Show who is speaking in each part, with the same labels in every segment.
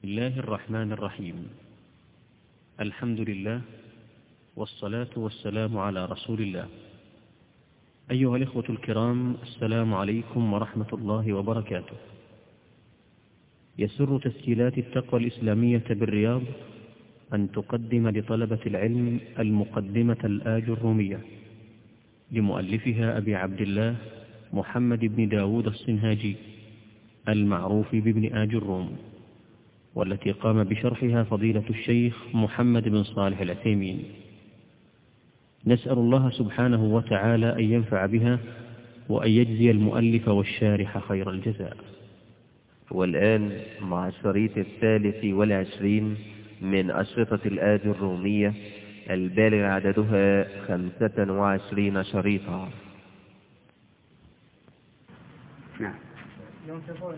Speaker 1: الله الرحمن الرحيم. الحمد لله والصلاة والسلام على رسول الله. أيها الإخوة الكرام، السلام عليكم ورحمة الله وبركاته. يسر تسجيلات التقوى الإسلامية بالرياض أن تقدم لطلبة العلم المقدمة الآجرومية لمؤلفها أبي عبد الله محمد بن داود الصنهاجي المعروف بابن آجروم، والتي قام بشرحها فضيلة الشيخ محمد بن صالح العثيمين. نسأل الله سبحانه وتعالى أن ينفع بها وأن يجزي المؤلف والشارح خير الجزاء.
Speaker 2: والآن مع الشريط 23 من أشرطة الآجرومية البالغ عددها 25 شريطا.
Speaker 3: نعم.
Speaker 4: ينفقون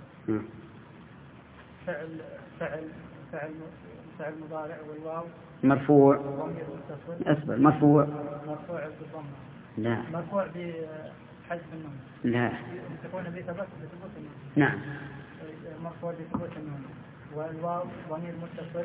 Speaker 4: فعل مضارع والواو
Speaker 3: مرفوع.
Speaker 4: ضمير متصل.
Speaker 3: أصبر. مرفوع
Speaker 4: بالضمة.
Speaker 3: لا.
Speaker 4: مرفوع بحذف النون.
Speaker 3: لا.
Speaker 4: ينفقون بثبوت النون.
Speaker 3: نعم.
Speaker 4: مرفوع بثبوت النون. والواو ضمير متصل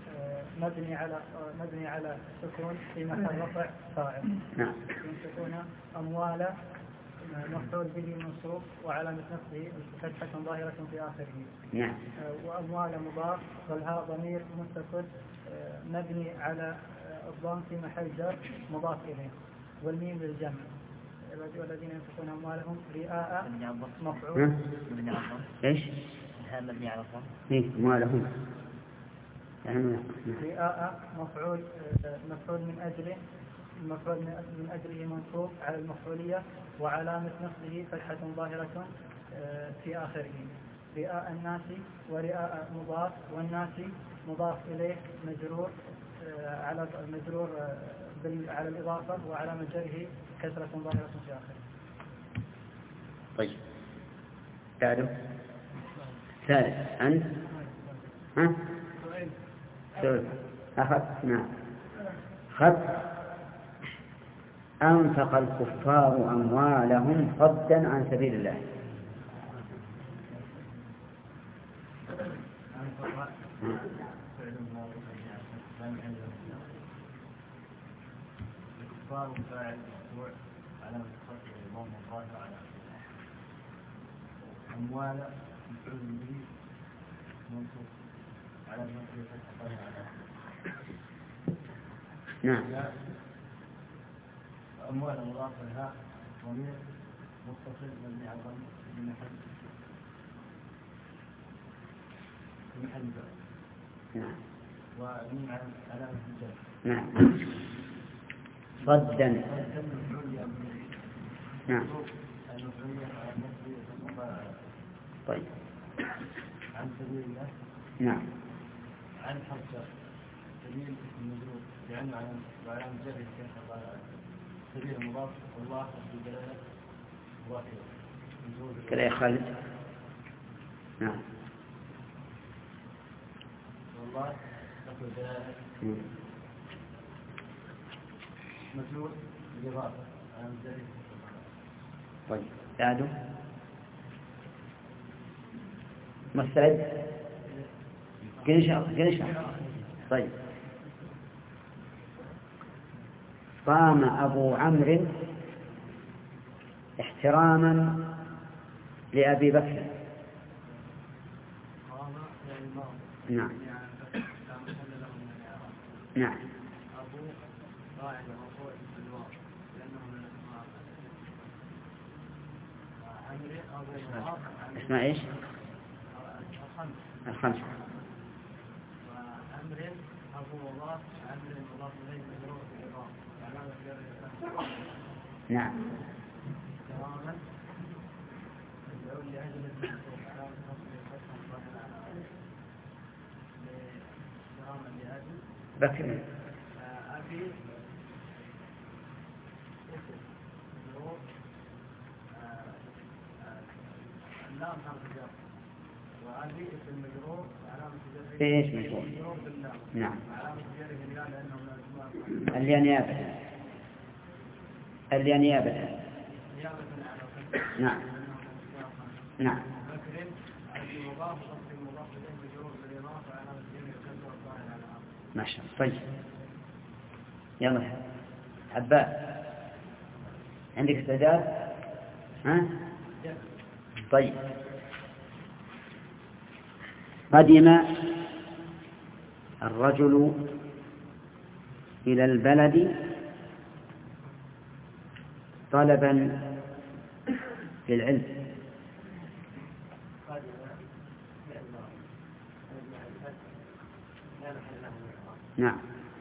Speaker 4: مبني على سكون في محل رفع فاعل.
Speaker 3: نعم.
Speaker 4: ينفقون أموال مفعول به منصوب وعلامة نصبه فتحة ظاهرة في آخره.
Speaker 3: نعم.
Speaker 4: وأموال مضاف والهاء ضمير متصل مبني على الضم في محل جر مضاف إليه. والميم للجمع. والذين ينفقون أموالهم رئاء مفعول.
Speaker 3: إيش؟
Speaker 5: الهاء مبني على الضم.
Speaker 3: إيه أموالهم.
Speaker 4: رئاء مفعول من أجله. المفعول من أجله منصوب على المفعولية وعلامة نصبه فتحة ظاهرة في آخره. رئاء الناس ورئاء مضاف والناس مضاف إليه مجرور على الإضافة وعلامة جره كسرة ظاهرة في آخره.
Speaker 3: طيب. تعرف ثالث أنت سؤال أخذت. نعم. خذ. أنفق الكفار أموالهم صدا عن سبيل الله.
Speaker 5: أموال
Speaker 3: نعم.
Speaker 5: أموال مضاف لها ضمير متصل مبني على الضم في محل جر.
Speaker 3: نعم.
Speaker 5: ومن علامة الجر.
Speaker 3: نعم. صدا. نعم. طيب.
Speaker 5: عن سبيل الله.
Speaker 3: نعم.
Speaker 5: عن حرف سبيل المجرور لأنه علامة جر كيف سبيل المضاف والله في دلالة مضافية.
Speaker 3: كلا يا خالد. نعم.
Speaker 5: والله تقول دلالة مجرور بالإضافة علامة جر.
Speaker 3: طيب. تعالوا مستعد. قل طيب. قام أبو عمرو احتراما لأبي بكر. نعم. نعم. اسمع ايش؟ الخمسة.
Speaker 4: وأمر أبو الله أمر مضاف إليه مجرور بالإضافة علامة جره.
Speaker 3: نعم.
Speaker 4: كراما يدعو لأجل المنصوب علامة نصبه فتحة ظاهرة على آخره. كراما لأجل
Speaker 3: بكر.
Speaker 4: أبي مجرور اللام حرف جر وأبي اسم مجرور علامة جره.
Speaker 3: ايش مجرور؟
Speaker 4: مجرور باللام.
Speaker 3: نعم.
Speaker 4: علامة جره لأنه من الأسماء.
Speaker 3: اليانيابة. نعم. نعم.
Speaker 4: بكر المضاف والمضاف إليه مجرور بالإضافة
Speaker 3: ما شاء الله. طيب يلا عباس عندك استعداد؟ ها؟ طيب قدم الرجل إلى البلد طلبا للعلم. نعم.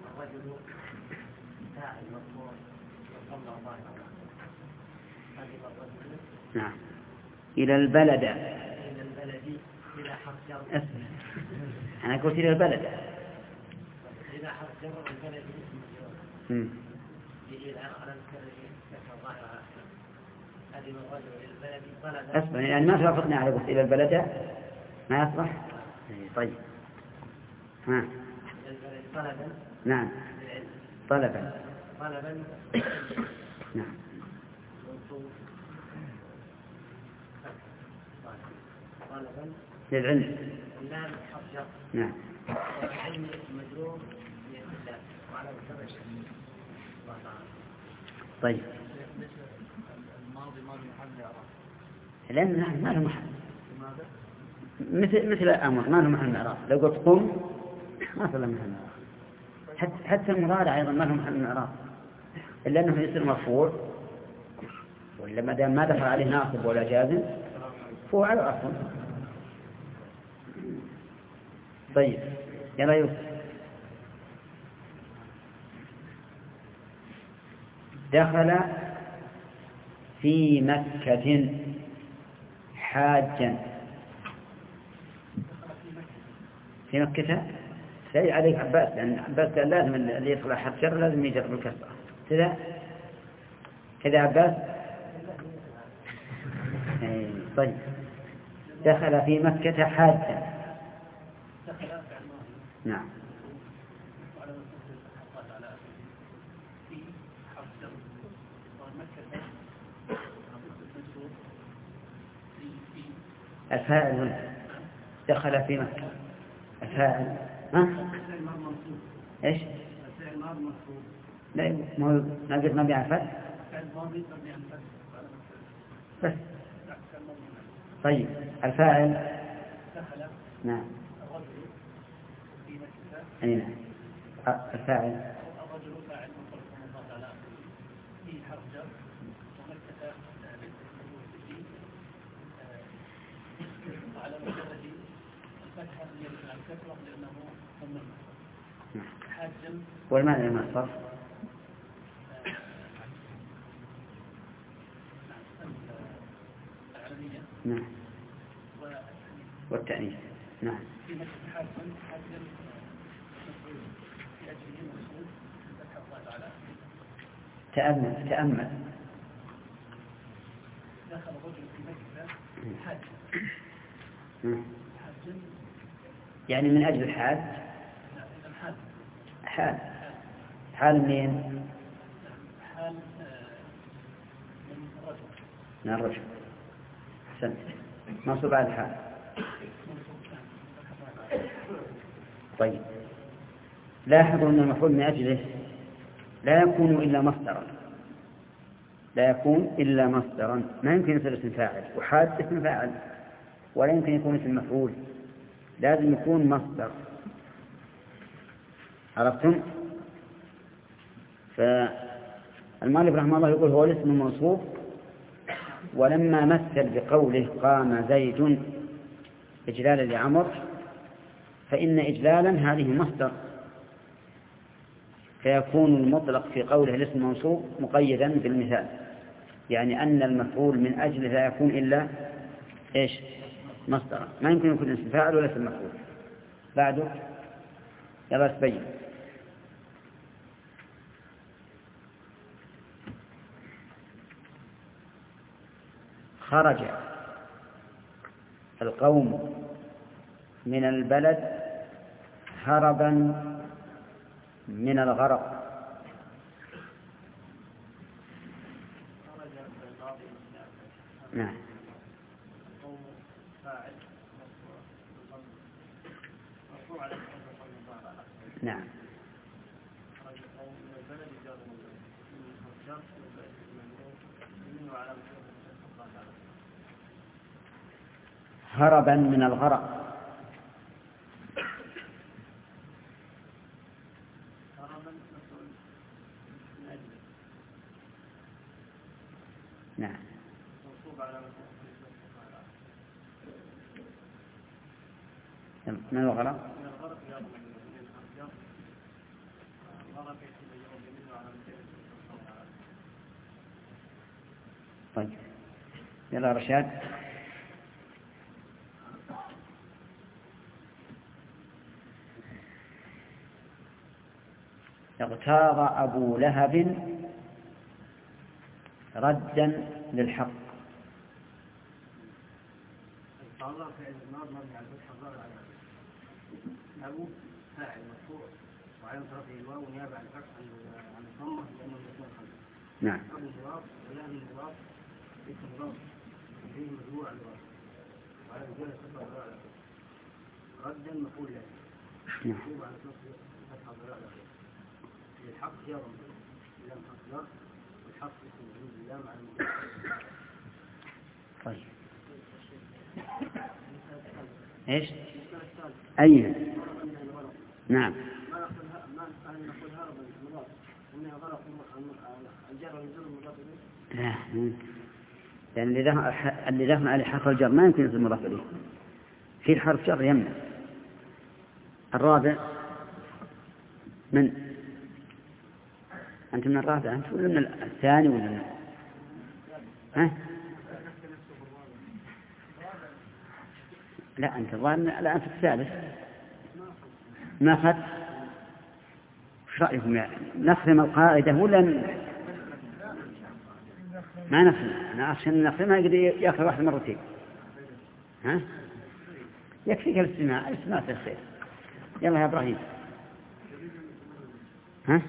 Speaker 3: نعم. إلى البلد. أنا قلت إلى البلد. أسمع يعني ما توافقنا على قلت إلى البلد ما يصلح. طيب ها. نعم طلبا. نعم. للعلم. نعم. طيب لأن ما له محل، مثل الأمر ما له محل إعراب. لو قلت قم ما له محل إعراب. حتى المضارع أيضا ما له محل إعراب إلا أنه يصير مرفوع، وإلا ما دام ما دخل عليه ناصب ولا جازم فهو على أصل. طيب يلا يوسف. دخل في مكة حاجا. في مكة سيء عليك عباس، لأن عباس قال لازم اللي يدخل حرف جر لازم يجر بالكسرة كذا عباس. طيب دخل في مكة حاجا. نعم. الفاعل هنا دخل في مكة. الفاعل ايش؟ لا ما قلت مبني على الفتح بس. طيب الفاعل. نعم. أي نعم. الفاعل والمعنى لما الصرف. نعم. والتأنيث. نعم. تأمل. دخل رجل في مكة حاج. يعني من أجل الحاج. حال منين؟ حال من الرجل. أحسنت. منصوب على الحال. طيب لاحظوا أن المفعول من أجله لا يكون إلا مصدرا. ما يمكن يصير اسم فاعل، وحاد اسم فاعل، ولا يمكن يكون اسم مفعول، لازم يكون مصدر. عرفتم؟ فالمؤلف رحمه الله يقول هو الاسم الموصوف، ولما مثل بقوله قام زيد إجلالا لعمر، فإن إجلالا هذه مصدر، فيكون المطلق في قوله الاسم الموصوف مقيدا بالمثال، يعني أن المفعول من أجله لا يكون إلا إيش؟ مصدر. ما يمكن يكون اسم فاعل ولا اسم مفعول. بعده يلا تبين. خرج القوم من البلد هربا من الغرق. نعم. نعم. هربا من الغرق. نعم. من الغرق؟ طيب يلا رشاد. اغتاظ أبو لهب ردا للحق.
Speaker 5: أبو فاعل مرفوع وعلى رفعه الواو نيابة عن الفتح عن الضمة لأنه يكون خلفه.
Speaker 3: نعم.
Speaker 5: أبو مضاف ولهب مضاف اسم مضاف فيه مجموع على الواو وعلى رجال الفتح على ردا مفعول له مكتوب على فتح على الحق جار لام حق والحق اسم مجرور باللام على المضاف.
Speaker 3: طيب ايش؟ أي نعم. لا يعني اللي دخل عليه حرف الجر ما يمكن يصير مضاف إليه، في حرف جر يمنع. الرابع من أنت من الرابع أنت ولا من الثاني ولا من ها؟ لا أنت لا أنت الثالث. ما أخذ وش رأيكم يعني نخرم القاعدة ولا ما نخرم؟ أنا أخشى أن نخرمها يأخذ واحد مرتين. ها يكفيك الاستماع الخير. يلا يا إبراهيم. ها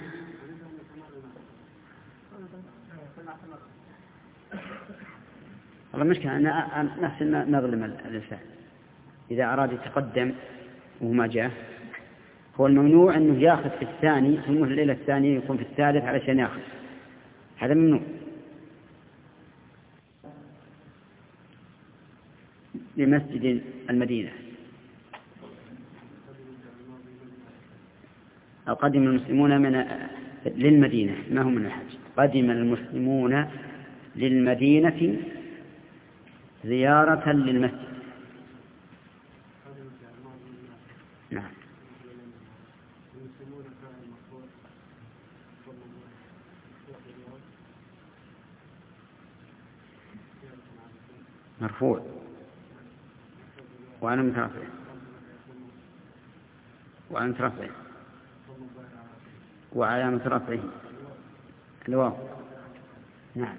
Speaker 3: والله مشكلة أنا نفسي نظلم الإنسان إذا أراد يتقدم وما جاء. هو الممنوع أنه يأخذ في الثاني ثم الليلة الثانية يكون في الثالث علشان يأخذ، هذا ممنوع. لمسجد المدينة أو قدم المسلمون للمدينة، ما هو من الحج. قدم المسلمون للمدينة زيارة للمسجد. نعم. مرفوع وعلى مترفع وعلى مترفعه الواو. نعم.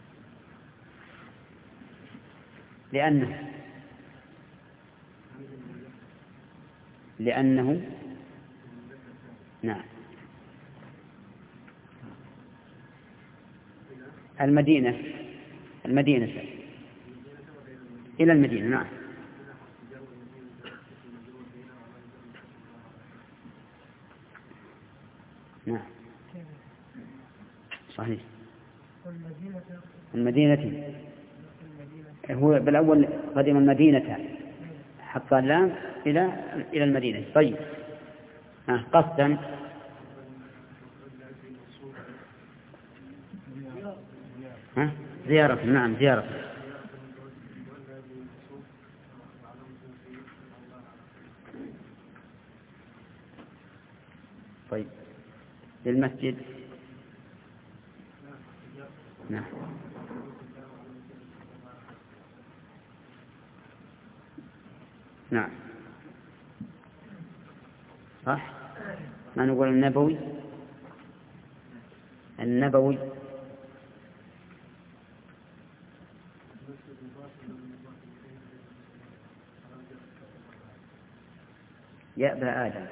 Speaker 3: لأنه نعم. المدينة إلى المدينة. نعم. نعم صحيح. المدينة هو بالأول قدم المدينة حط اللام إلى المدينة. طيب قصدا زيارة. نعم زيارة. طيب للمسجد. نعم. نعم صح. ما نقول النبوي يأبى آدم.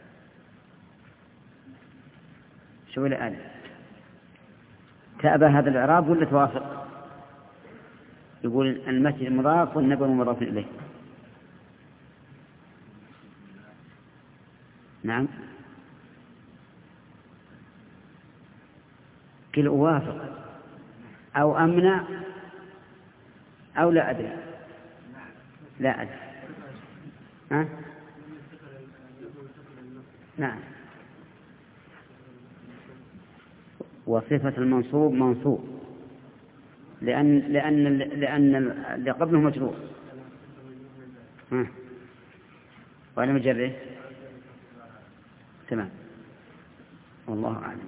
Speaker 3: شو آدم تأبى هذا الإعراب ولا توافق؟ يقول المسجد مضاف والنبوي مضاف إليه. نعم كل أوافق أو أمنع أو لا أدري. لا أدري. ها؟ نعم. وصفة المنصوب منصوب لأن اللي قبله مجرور. وأنا مجرد. تمام. والله أعلم.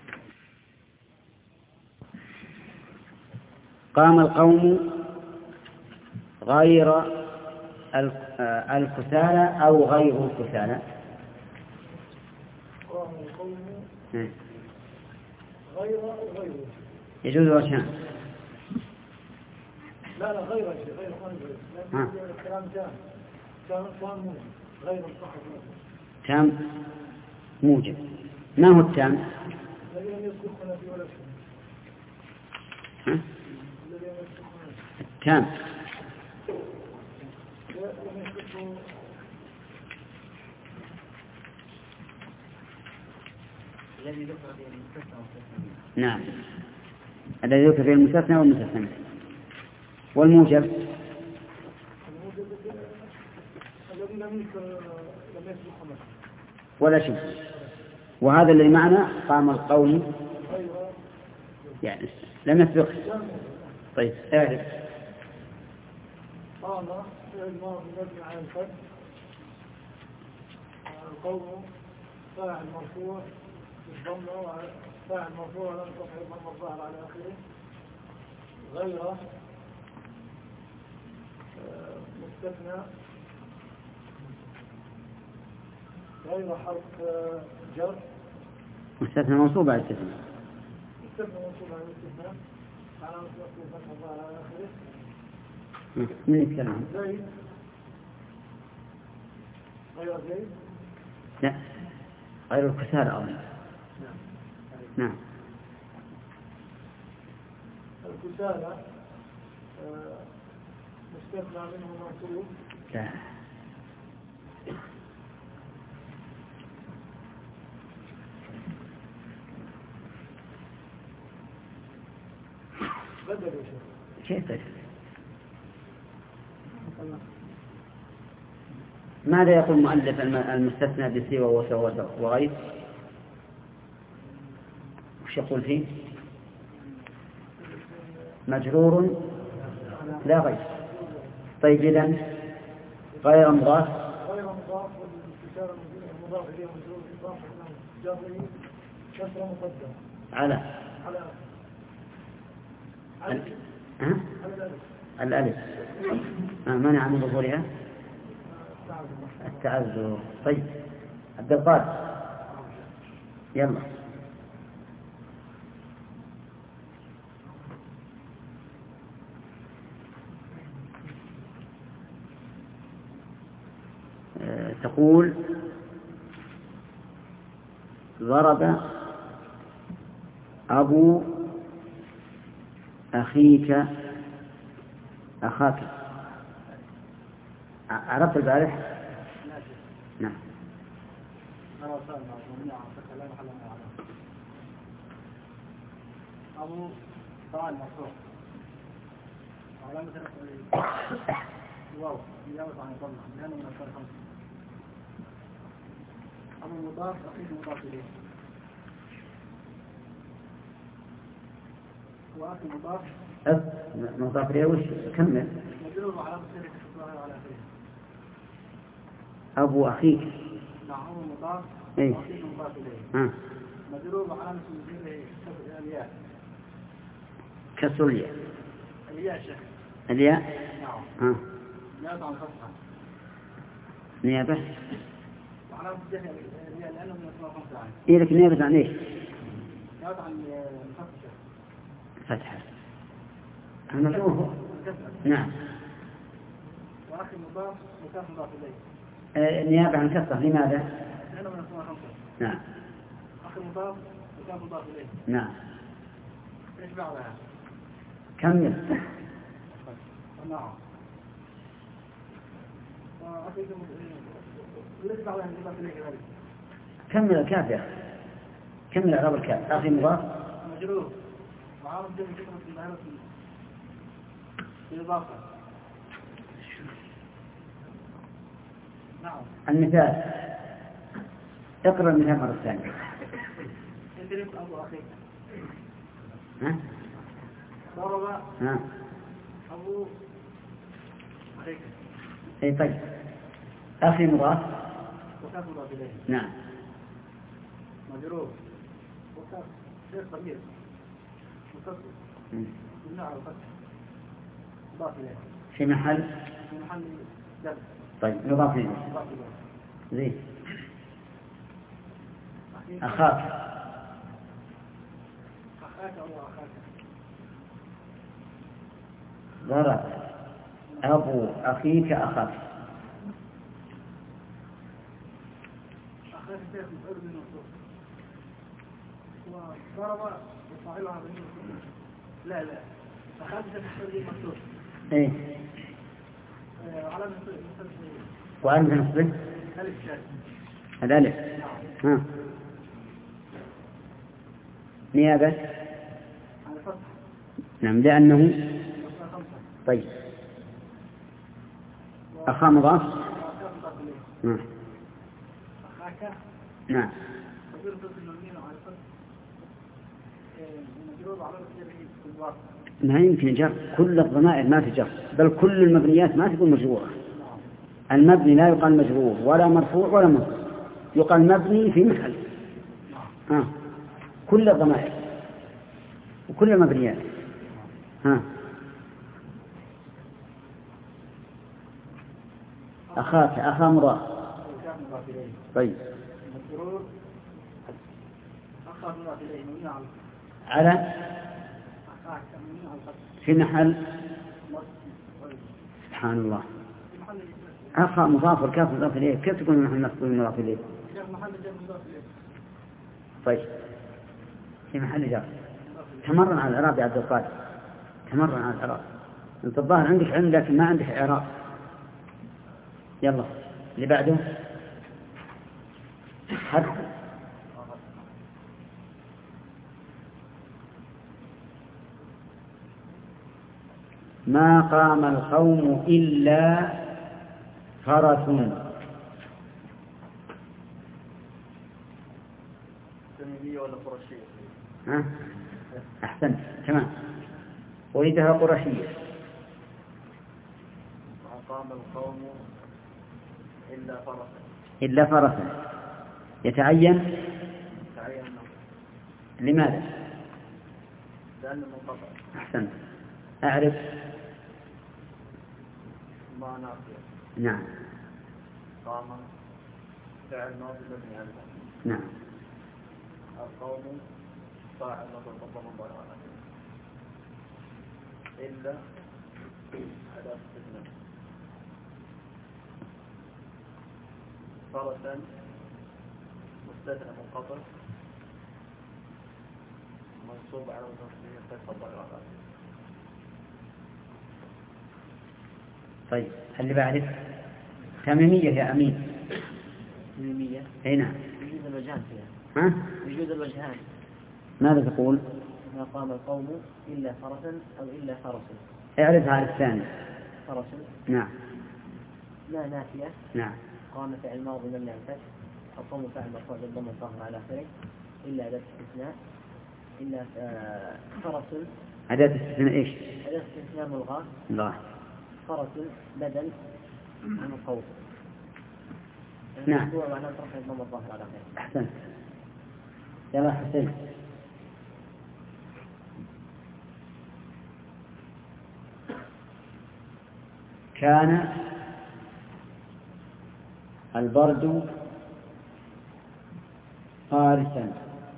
Speaker 3: قام القوم غير الكسالى أو غير الكسالى.
Speaker 5: قام القوم غير
Speaker 3: يجوز وجهان.
Speaker 5: لا غير الكلام كان غير الصحة
Speaker 3: تام موجب. ما هو التام؟
Speaker 5: الذي لم يذكرنا في ولا
Speaker 3: ها؟ التام نعم الذي يذكر في المستثنى والمستثنى. والموجب
Speaker 5: الذي لم يذكر
Speaker 3: ولا شيء. وهذا اللي معنى قام القوم يعني لم يسبق. طيب اعرف.
Speaker 5: قام فعل ماضي مبني على الفتح. القوم فاعل مرفوع بالضمه فاعل مرفوع لم تفعل الضمه الظاهر على اخره. غير مستثنى غير حرف جر.
Speaker 3: مستثنى منصوب على الاستثناء.
Speaker 5: مستثنى منصوب على الاستثناء على مستثنى الفتح الظاهر على اخره.
Speaker 3: من يتكلم؟
Speaker 5: زيد غير زيد.
Speaker 3: لا غير الكسالى أولا. نعم.
Speaker 5: الكسالى مستثنى منه منصوب.
Speaker 3: لا
Speaker 5: بدل
Speaker 3: كيف بدل؟ ماذا يقول المؤلف المستثنى بسوى وسوى وغير؟ وش يقول فيه؟ مجرور لا غير. طيب إذن غير مضاف
Speaker 5: والكسالى مضاف إليه مجرور إضافة جره كسر مقدم
Speaker 3: على الألف منع من ظهورها التعذر. طيب عبد القادر يلا. تقول ضرب أبو أخيك أخاك. عرفت البارح؟ نعم.
Speaker 5: أبو طبعا مرفوع علامة واو يجاوز عن الضمة لأنه من أكثر خمسة. أبو مضاف أخيه مضاف إليه وأخي مضاف
Speaker 3: مضاف إليه وش كمل؟
Speaker 5: مجرور علامة سيرة الظاهر على آخره.
Speaker 3: أبو أخيك
Speaker 5: نعم أبو مضاف
Speaker 3: إيه؟
Speaker 5: وأخيه مضاف إليه مجرور علامة سيرة الياء
Speaker 3: كسر الياء.
Speaker 5: الياء شيخ
Speaker 3: الياء
Speaker 5: نعم نيابة عن فتحة
Speaker 3: نيابة
Speaker 5: وعلامة سيرة الياء لأنه من أسماء خمسة عين.
Speaker 3: إيه لك نيابة عن إيش؟
Speaker 5: نيابة عن فتحة
Speaker 3: فتحة المجروح. نعم.
Speaker 5: وأخي مضاف مكان مضاف إليه
Speaker 3: نيابة عن كسرة. لماذا؟
Speaker 5: لأنه من أسماء خمسة.
Speaker 3: نعم.
Speaker 5: أخي مضاف مكان مضاف إليه.
Speaker 3: نعم.
Speaker 5: إيش بعدها؟
Speaker 3: كمل.
Speaker 5: نعم. وأخي ليش بعدها مضاف إليه كذلك؟
Speaker 3: كمل الكاف يا أخي. كمل إعراب الكاف. أخي مضاف
Speaker 5: مجرور وعرض جمع كلمة المعنى في الإضافة. نعم.
Speaker 3: المثال اقرأ المثال مرة ثانية.
Speaker 5: اضرب أبو أخيك.
Speaker 3: ها؟
Speaker 5: ضرب
Speaker 3: ها؟
Speaker 5: أبو أخيك.
Speaker 3: أي طيب. أخي مضاف.
Speaker 5: وكاف مضاف إليه.
Speaker 3: نعم.
Speaker 5: مجرور وكاف غير ضمير متصل مبني على الفتح مضاف إليه.
Speaker 3: في محل
Speaker 5: جر.
Speaker 3: طيب مضاف إليه.
Speaker 5: مضاف إليه.
Speaker 3: زين. أخاك.
Speaker 5: أخاك أو أخاك.
Speaker 3: ضرب أبو أخيك أخاك.
Speaker 5: أخاك شيخ مفعول به منصوب. وضرب وفاعلها بالنصب. لا أخاك شيخ مفعول به منصوب.
Speaker 3: إيه.
Speaker 5: علامة
Speaker 3: وألف نصبه.
Speaker 5: ألف شاذ.
Speaker 3: الألف. ها. نيابة.
Speaker 5: على فتح.
Speaker 3: نعم لأنه. طيب. أخا مضاف. نعم.
Speaker 5: أخاك.
Speaker 3: نعم.
Speaker 5: تقدر تصل المين على فتح. مجرور على الجر.
Speaker 3: ما يمكن جر. كل الضمائر ما في جر، بل كل المبنيات ما تكون مجرورة. المبني لا يقال مجرور ولا مرفوع ولا منصوب، يقال مبني في محل. كل الضمائر وكل المبنيات. أخاك أخا مضاف. طيب.
Speaker 5: مجرور أخا مضاف إليه مبني
Speaker 3: على في محل. سبحان الله. أخا مضاف والكاف مضاف إليه، كيف تكون محل مفعول مضاف إليه؟ طيب في محل جر. تمرن على الإعراب يا عبد القادر، تمرن على الإعراب. أنت الظاهر عندك علم لكن ما عندك إعراب. يلا اللي بعده. حرف. ما قام القوم إلا فرس.
Speaker 5: تميمية ولا قرشية؟
Speaker 3: ها؟ أحسنت تمام. أريدها قرشية.
Speaker 5: ما قام القوم إلا فرسا.
Speaker 3: إلا فرسا يتعين. لماذا؟
Speaker 5: لأنه منقطع.
Speaker 3: أحسنت. أعرف.
Speaker 5: ما نافية.
Speaker 3: نعم.
Speaker 5: قام فعل ماضي مبني على الفتح.
Speaker 3: نعم.
Speaker 5: القوم فاعل ماضي مضارع على آخره. إلا أداة استثناء. فرسا مستثنى منقطع منصوب على نصبه الفتح الضارع على آخره.
Speaker 3: طيب اللي بعرف. تميمية يا أمين.
Speaker 6: تميمية.
Speaker 3: أي نعم.
Speaker 6: يجوز الوجهان فيها.
Speaker 3: ها؟
Speaker 6: يجوز الوجهان.
Speaker 3: ماذا تقول؟
Speaker 6: ما قام القوم إلا فرسا أو إلا فرس.
Speaker 3: اعرفها على الثاني.
Speaker 6: فرس.
Speaker 3: نعم.
Speaker 6: لا نافية.
Speaker 3: نعم.
Speaker 6: قام فعل ماضي مبني على الفتح. القوم فعل مرفوع بالضم الظاهر على آخره. إلا أداة استثناء. إلا فرس.
Speaker 3: أداة استثناء إيش؟
Speaker 6: أداة استثناء ملغاة.
Speaker 3: الله.
Speaker 6: فرس بدل عن القوم.
Speaker 3: نعم.
Speaker 6: وعلى رفع الضم الظاهر على آخره.
Speaker 3: أحسنت. يلا حسين. كان البرد قارسا.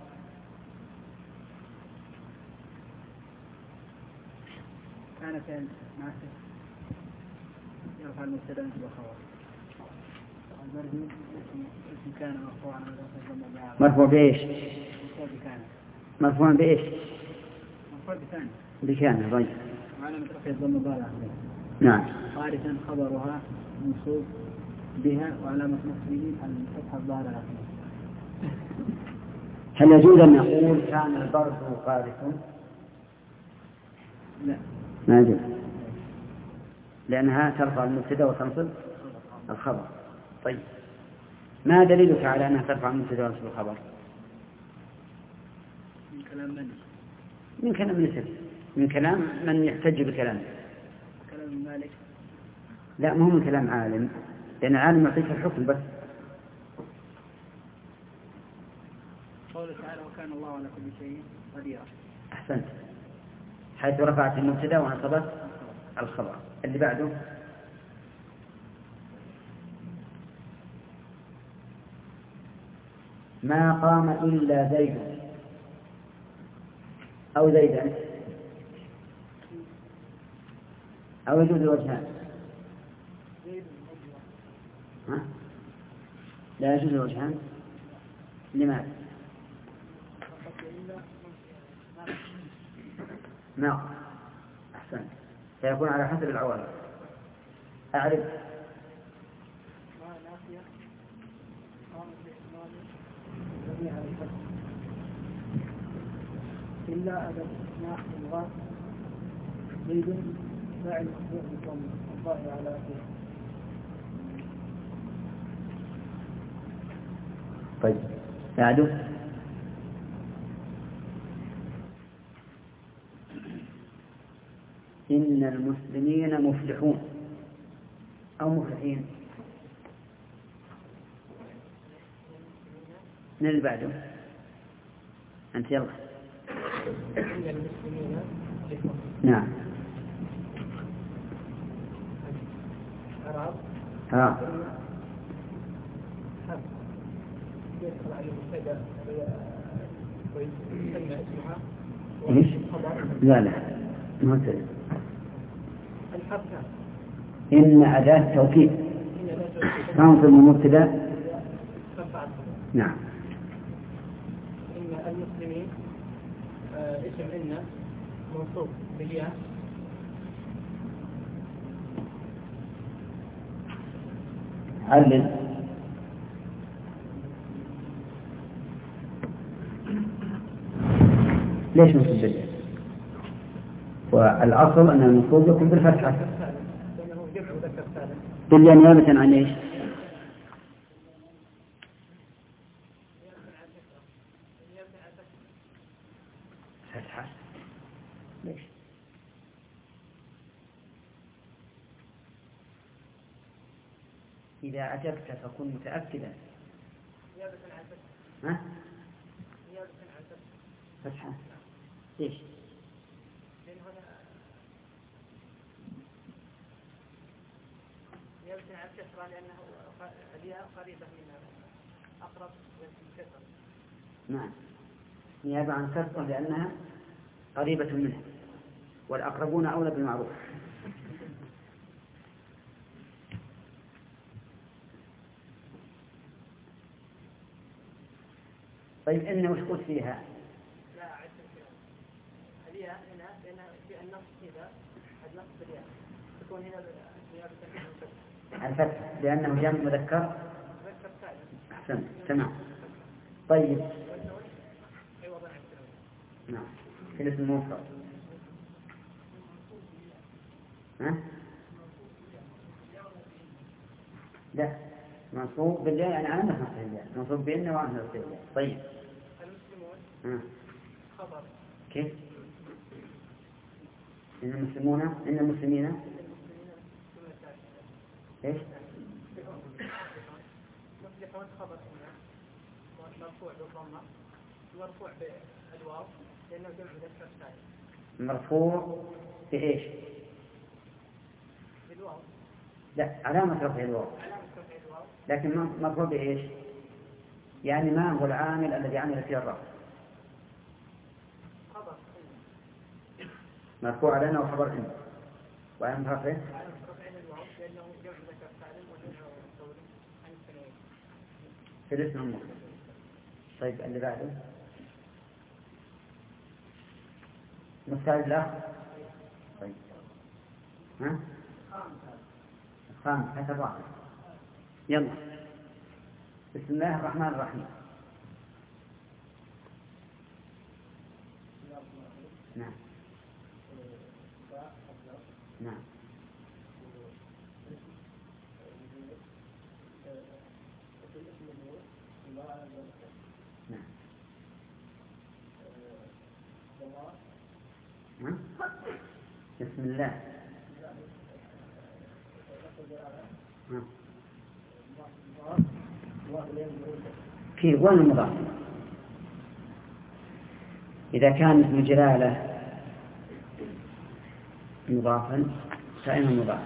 Speaker 4: كان فعل ناسخ يرفع المبتدا والخبر. البرد اسم كان مرفوعا على الضم.
Speaker 3: مرفوع بإيش؟
Speaker 4: مرفوع بكان.
Speaker 3: مرفوع بإيش؟
Speaker 4: مرفوع بكان.
Speaker 3: بكان. طيب.
Speaker 4: وعلامة رفع الضم الظاهر.
Speaker 3: نعم.
Speaker 4: قارسا خبرها منصوب بها وعلامة نصبه الفتحة الظاهرة على آخره.
Speaker 3: هل يجوز أن نقول كان البرد قارس؟
Speaker 4: لا،
Speaker 3: ما يجوز، لأنها ترفع المبتدا وتنصب الخبر. طيب، ما دليلك على أنها ترفع المبتدا وتنصب الخبر؟
Speaker 4: من كلام من؟
Speaker 3: من كلام النسب، من كلام من يحتج بكلامه.
Speaker 4: كلام مالك.
Speaker 3: لا، مو من كلام عالم، لأن العالم يعطيك الحكم بس.
Speaker 4: قوله تعالى وكان الله على كل شيء قديرا.
Speaker 3: أحسنت، حيث رفعت المبتدا ونصبت الخبر. اللي بعده ما قام إلا زيد أو زيدا، أو يجوز الوجهان. ها؟ لا يجوز الوجهان. لماذا؟ نعم، أحسن، سيكون على حسب العوامل. أعرف
Speaker 4: إلا أدب إثناء الغاء زيد فاعل مخبوع بكم الظاهر على أخيه.
Speaker 3: طيب، أعرف إن المسلمين مفلحون أو مفلحين. من اللي بعده؟ أنت يلا.
Speaker 4: إن المسلمين
Speaker 3: نعم.
Speaker 4: عرب يدخل على المبتدا ويسمى اسمها
Speaker 3: إيش؟ لا ما تدري.
Speaker 4: الحرف
Speaker 3: إن أداة توكيد تنصب المبتدا. نعم.
Speaker 4: إن المسلمين اسم إن منصوب بالياء
Speaker 3: علل. ليش منصوب بالياء؟ والأصل أن المنصوب يكون بالفتحة. بالياء نيابة عن إيش؟ فتحة. ليش؟ إذا عجبت فكن متأكدا. ها؟ فتحة. ليش؟
Speaker 4: يمكن على الكسرة لأنه الياء قريبة من أقرب الكسر.
Speaker 3: نعم، نيابة عن كسرة لأنها قريبة منها، والأقربون أولى بالمعروف. طيب، إن وش قلت فيها؟
Speaker 4: لا عدت الكلام. الياء هنا لأنها في النص كذا النص بالياء تكون هنا نيابة عن
Speaker 3: الفتح لأنه جمع مذكر. أحسن، تمام. طيب، نعم، في الاسم المفرد. ها؟ لا، منصوب بالله يعني علامة نصب الله، منصوب بإن وعلامة نصب الله. طيب،
Speaker 4: المسلمون خبر
Speaker 3: كيف؟ إن المسلمون إن المسلمين إيش؟
Speaker 4: مفلحون خبر مرفوع بالضمة مرفوع بالواو لأنه جمع مذكر سالم.
Speaker 3: مرفوع بإيش؟
Speaker 4: بالواو.
Speaker 3: لا، علامة رفع الواو. لكن مرفوع بإيش؟ يعني ما هو العامل الذي عمل فيه الرفع؟
Speaker 4: خبر
Speaker 3: مرفوع لنا وخبر إن وعلامة رفعه
Speaker 4: لأنه جمع مذكر سالم وجمع عن التنوين
Speaker 3: في الاسم المفرد. طيب، اللي بعده مستعد له. طيب، ها؟ خامس حتى الرابع. يلا، بسم الله الرحمن الرحيم. نعم. نعم. نعم. بسم الله. في وين المضاف؟ إذا كان اسم جلالة مضافا فأين المضاف؟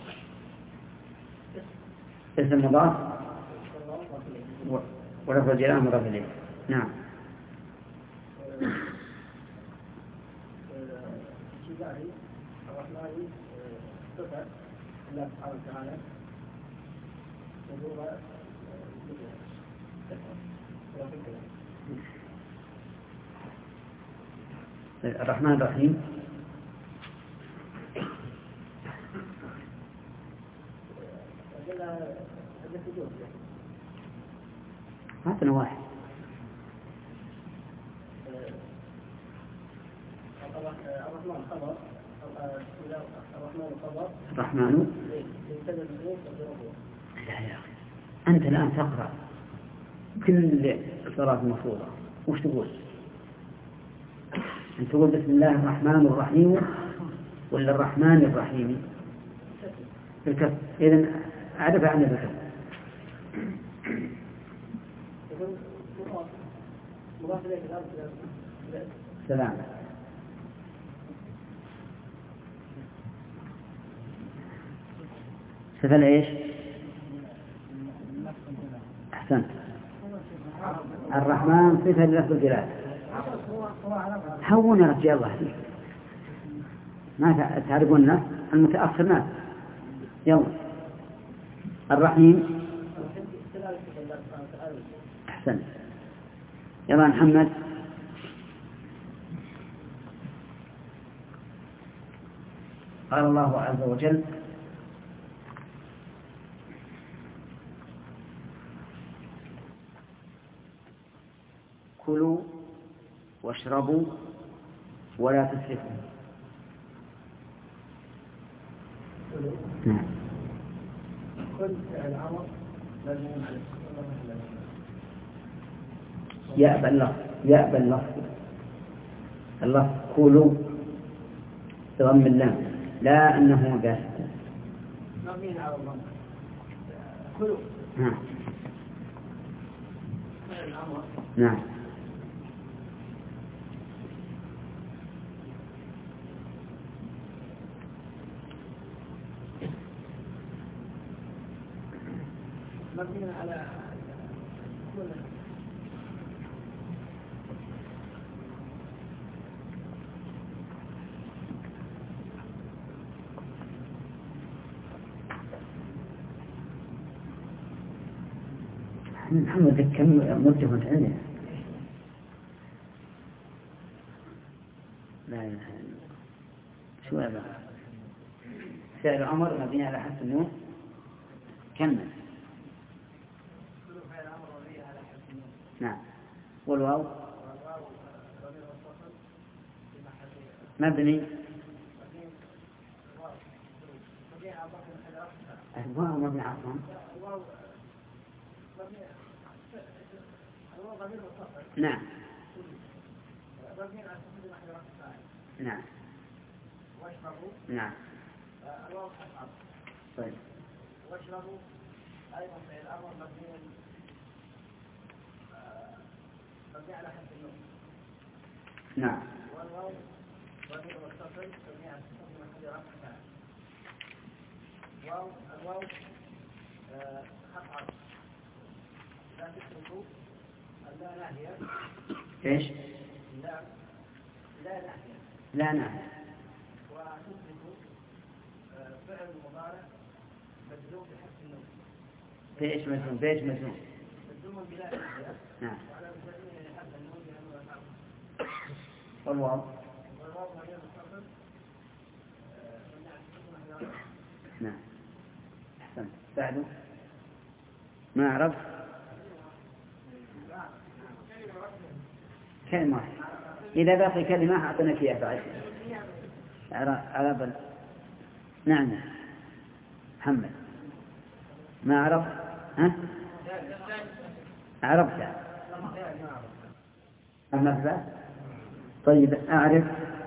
Speaker 3: اسم مضاف ولفظ الجلالة مضاف إليه. نعم.
Speaker 5: الله سبحانه وتعالى
Speaker 3: الرحمن الرحيم هاتنا واحد.
Speaker 5: الرحمن خبر
Speaker 3: الرحمن. لا يا أخي أنت الآن تقرأ كل الصلاة المفروضة وش تقول؟ أن تقول بسم الله الرحمن الرحيم ولا الرحمن الرحيم؟ بالكسر. إذن أعرف عنه بالكسر. سلام. سفل إيش؟ أحسنت. الرحمن صفة للفظ الجلال. هون يا رجال الله فيك ما تعرفون الناس المتأخر ناس. يلا. الرحيم. أحسنت. يلا محمد. قال الله عز وجل كلوا واشربوا ولا تسرفوا. نعم. يأبى اللفظ كلوا بضم اللام لا أنه باسط.
Speaker 5: كلوا.
Speaker 3: نعم. نعم.
Speaker 5: مبني على
Speaker 3: محمد كم مرتبط عندنا. لا إله إلا الله. شو هذا؟ فعل أمر مبني على حذف النون. كمل. نعم. والواو مبني. الواو مبني عصام. نعم. نعم. نعم. طيب.
Speaker 5: واشربوا أيضا في الأمر مبني على حذف النون.
Speaker 3: نعم.
Speaker 5: والواو ضمير متصل مبني على سكون محل رفع. الواو حرف عطف. لا تتركوا اللا ناهية.
Speaker 3: ايش؟
Speaker 5: لا ناهية.
Speaker 3: لا ناهية.
Speaker 5: وتتركوا فعل مضارع مجزوم بحذف النون.
Speaker 3: بإيش مجزوم؟ بإيش مجزوم؟
Speaker 5: مجزوم بلا ناهية.
Speaker 3: نعم.
Speaker 5: وعلى مجزوم حذف النون لأنه يفعل.
Speaker 3: والواو
Speaker 5: ضمير متصل مبني على سكون محل رفع.
Speaker 3: نعم. أحسنت. بعده ما أعرف كلمة واحدة. إذا باقي كلمة أعطيناك إياها بعد. نعم محمد ما عرف. ها عرفت أحمد. طيب أعرف.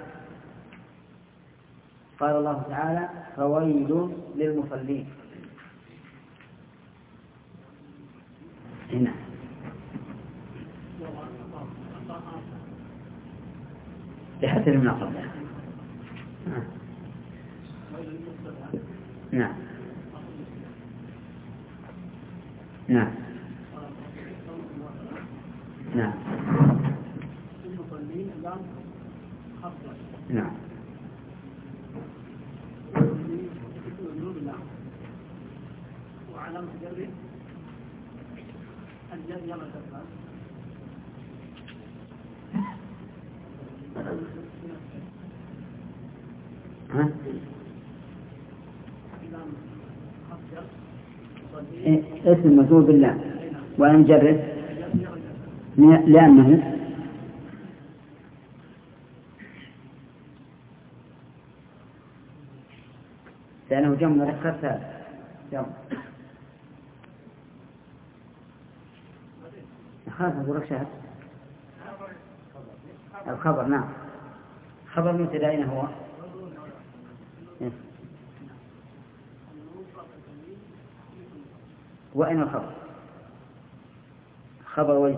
Speaker 3: قال الله تعالى فويل للمصلين. هنا لحسن المناقض. نعم نعم نعم نعم
Speaker 5: وعلامة جره الجر يلا تفعل
Speaker 3: اسم مجرور بالله وأنا مجرد لأنه جمع مذكر ثالث. جمع خاف أقول لك شهد الخبر. نعم خبر مبتدأ أين هو؟ وأين الخبر؟ خبر وين؟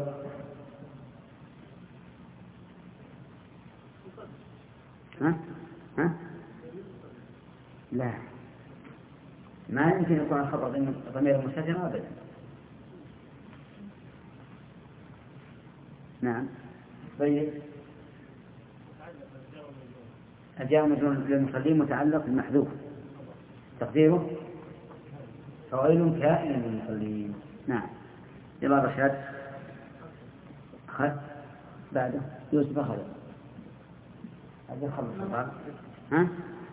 Speaker 3: ها؟ لا ما يمكن يكون الخبر ضمير مستتر أبدا. نعم طيب الجار مجرور للمصلين متعلق بالمحذوف تقديره فويل كائن للمصلين. نعم يلا رشاد أخذ بعده يوسف أخذ هذا خلص. ها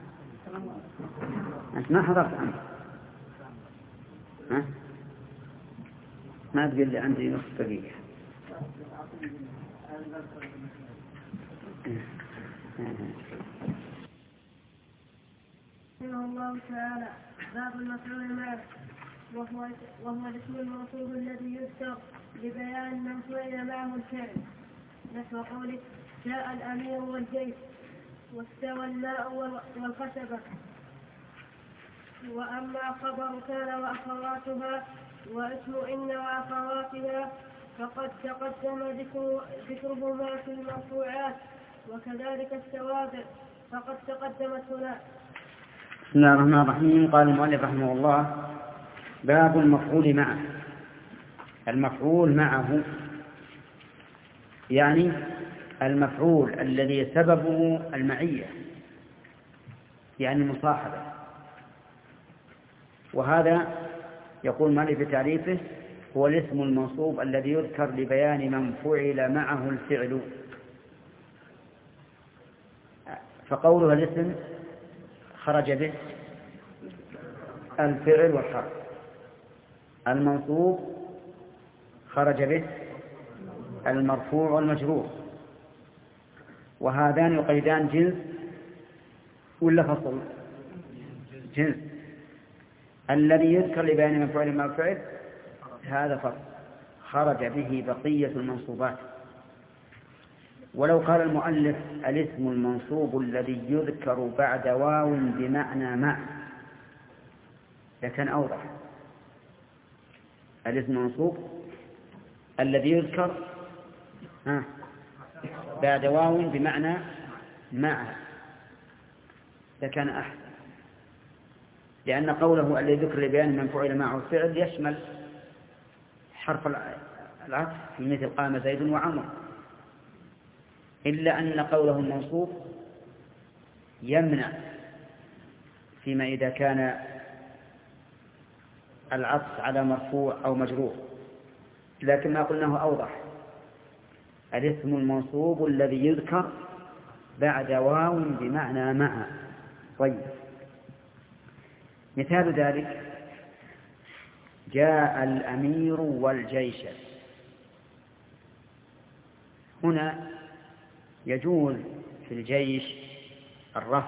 Speaker 3: أنت ما حضرت أنت؟ ها ما تقول لي عندي نصف دقيقة.
Speaker 7: رحمه الله تعالى باب المفعول معه وهو الاسم الموصوف الذي يذكر لبيان من فعل معه الفعل نحو قوله جاء الأمير والجيش واستوى الماء والخشبة. وأما خبر كان وأخواتها واسم إن وأخواتها فقد تقدم ذكرهما في المرفوعات وكذلك التوابع فقد تقدمت هنا.
Speaker 3: بسم الله الرحمن الرحيم. قال المؤلف رحمه الله باب المفعول معه. المفعول معه يعني المفعول الذي سببه المعية يعني المصاحبة. وهذا يقول المؤلف في تعريفه هو الاسم المنصوب الذي يذكر لبيان من فعل معه الفعل. فقولها الاسم خرج به الفعل والحرف. المنصوب خرج به المرفوع والمجرور. وهذان يقيدان جنس ولا فصل؟ جنس. الذي يذكر لبيان من فعل ما فعل هذا فصل خرج به بقية المنصوبات. ولو قال المؤلف الاسم المنصوب الذي يذكر بعد واو بمعنى مع لكن أوضح. الاسم المنصوب الذي يذكر بعد واو بمعنى مع لكان أحسن، لأن قوله الذي ذكر لبيان من فعل معه الفعل يشمل حرف العطف في مثل قام زيد وعمر، إلا أن قوله المنصوب يمنع فيما إذا كان العطف على مرفوع أو مجرور. لكن ما قلناه أوضح. الاسم المنصوب الذي يذكر بعد واو بمعنى مع. طيب مثال ذلك جاء الأمير والجيش. هنا يجوز في الجيش الرفع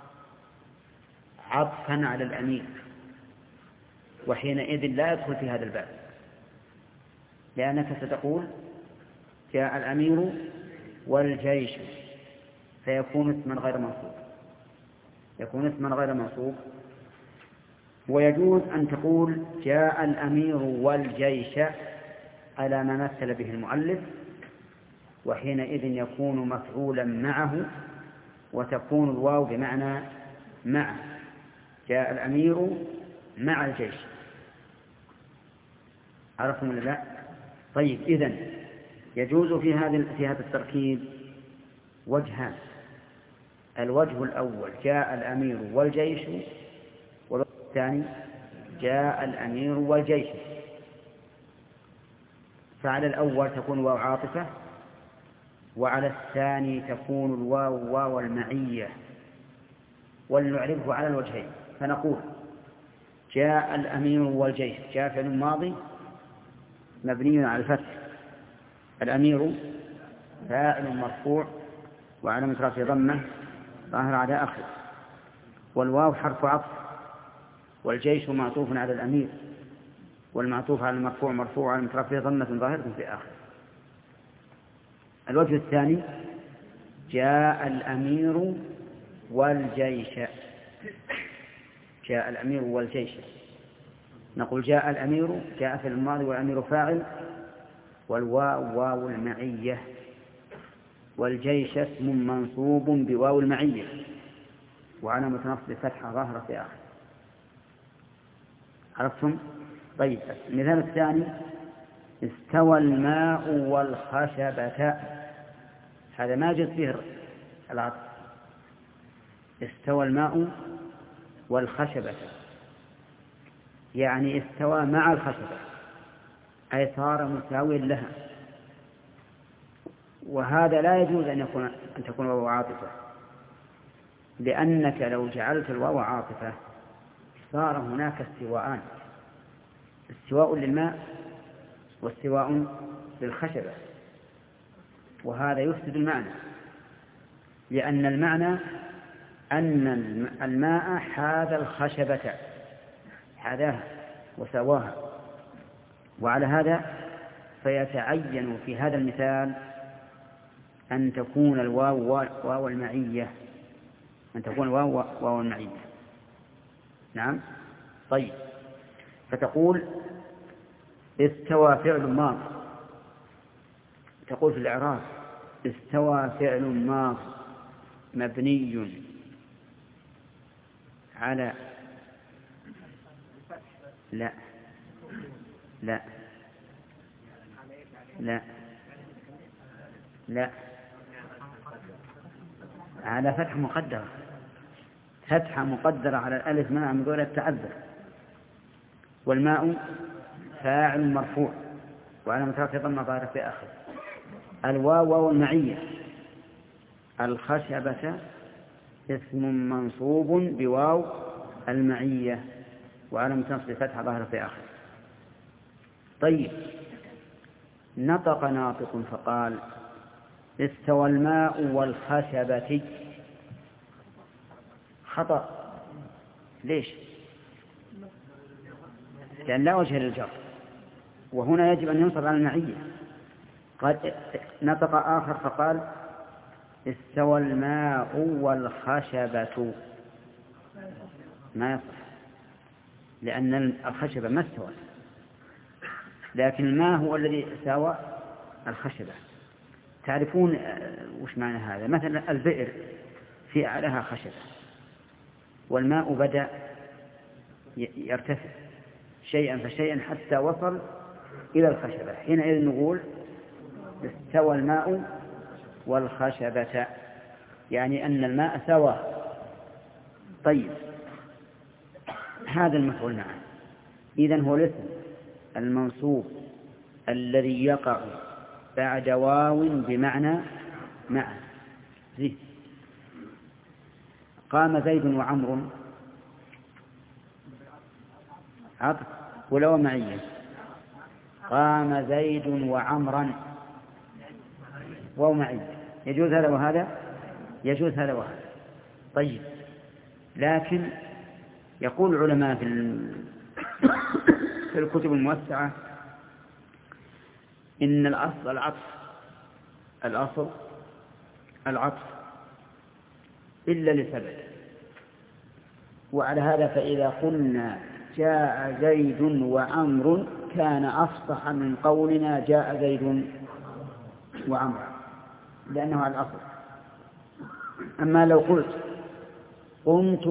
Speaker 3: عطفا على الأمير، وحينئذ لا يدخل في هذا الباب، لأنك ستقول جاء الأمير والجيش، فيكون اسما غير منصوب، يكون اسما غير منصوب. ويجوز أن تقول جاء الأمير والجيش على ما مثل به المؤلف، وحينئذ يكون مفعولا معه، وتكون الواو بمعنى مع، جاء الأمير مع الجيش. عرفتم ولا لا؟ طيب، إذن يجوز في هذا التركيب وجهان. الوجه الأول جاء الأمير والجيش، والوجه الثاني جاء الأمير والجيش. فعلى الأول تكون واو عاطفة، وعلى الثاني تكون الواو واو المعية، ولنعرفه على الوجهين. فنقول جاء الأمير والجيش، جاء فعل ماضي مبني على الفتح، الأمير فاعل مرفوع وعلامة رفعه ضمة ظاهرة على آخره، والواو حرف عطف، والجيش معطوف على الأمير، والمعطوف على المرفوع مرفوع علامة رفعه ضمة ظاهرة في آخره. الوجه الثاني جاء الأمير والجيش، جاء الأمير والجيش. نقول جاء الأمير، جاء في الماضي والأمير فاعل، والواو واو المعية، والجيش اسم منصوب بواو المعية وعلامة نصب فتحة ظاهرة في آخر. عرفتم؟ طيب، المثال الثاني استوى الماء والخشبة، هذا ما جاء فيه العطف، استوى الماء والخشبة يعني استوى مع الخشبة، أي صار مساويا لها، وهذا لا يجوز أن تكون واو عاطفة، لأنك لو جعلت الواو عاطفة صار هناك استواءان، استواء للماء واستواء للخشبة، وهذا يفسد المعنى، لأن المعنى أن الماء حاذ الخشبة، حاذاها وسواها، وعلى هذا فيتعين في هذا المثال أن تكون الواو واو المعية، أن تكون الواو واو المعية. نعم. طيب، فتقول استوى فعل ماض، تقول في الإعراب استوى فعل ماض مبني على لا لا لا لا على فتح مقدرة، فتحة مقدرة على الألف منع من دون التعذر، والماء فاعل مرفوع وعلامة رفعه ضمة ظاهرة في آخره، الواو واو المعية، الخشبة اسم منصوب بواو المعية وعلامة نصب فتحة ظاهرة في آخره. طيب، نطق ناطق فقال استوى الماء والخشبة، خطأ. ليش؟ لأن لا وجه للجر، وهنا يجب أن ينصب على المعية. قد نطق آخر فقال استوى الماء والخشبة، ما يصح، لأن الخشبة ما استوى، لكن الماء هو الذي ساوى الخشبة. تعرفون وش معنى هذا؟ مثلا البئر في أعلاها خشبة، والماء بدأ يرتفع شيئا فشيئا حتى وصل إلى الخشبة، حينئذ نقول استوى الماء والخشبة، يعني أن الماء سوى. طيب، هذا المفعول معه، إذن هو الاسم المنصوب الذي يقع بعد واو بمعنى مع. قام زيد وعمر، عطف ولو معية، قام زيد وعمرا واو معية، يجوز هذا وهذا، يجوز هذا وهذا. طيب، لكن يقول العلماء في الكتب الموسعة إن الأصل العطف إلا لسبب. وعلى هذا فإذا قلنا جاء زيد وعمر كان أفصح من قولنا جاء زيد وعمر، لأنه على الأصل. أما لو قلت قمت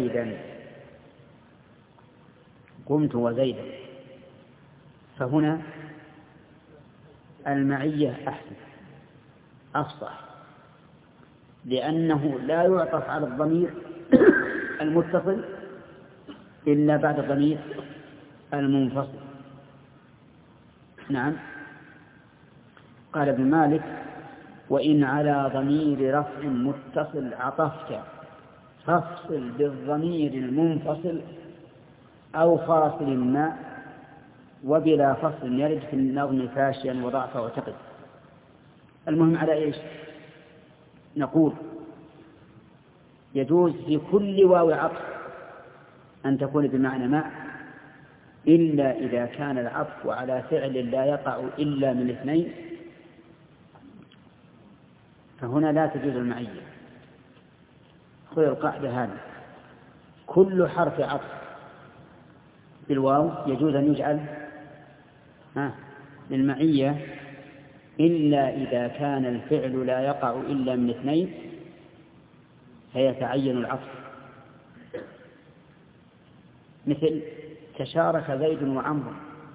Speaker 3: وزيدا فهنا المعية أحسن أفصح، لأنه لا يعطف على الضمير المتصل إلا بعد الضمير المنفصل. نعم. قال ابن مالك: وإن على ضمير رفع متصل عطفت فافصل بالضمير المنفصل أو فاصل ما، وبلا فصل يرد في النظم فاشيا وضعفا وتقد. المهم على إيش؟ نقول يجوز في كل واو عطف أن تكون بمعنى مع، إلا إذا كان العطف على فعل لا يقع إلا من اثنين، فهنا لا تجوز المعية. خذ القاعدة هذه: كل حرف عطف بالواو يجوز أن يجعل للمعية إلا إذا كان الفعل لا يقع إلا من اثنين فيتعين العطف. مثل تشارك زيد وعمر،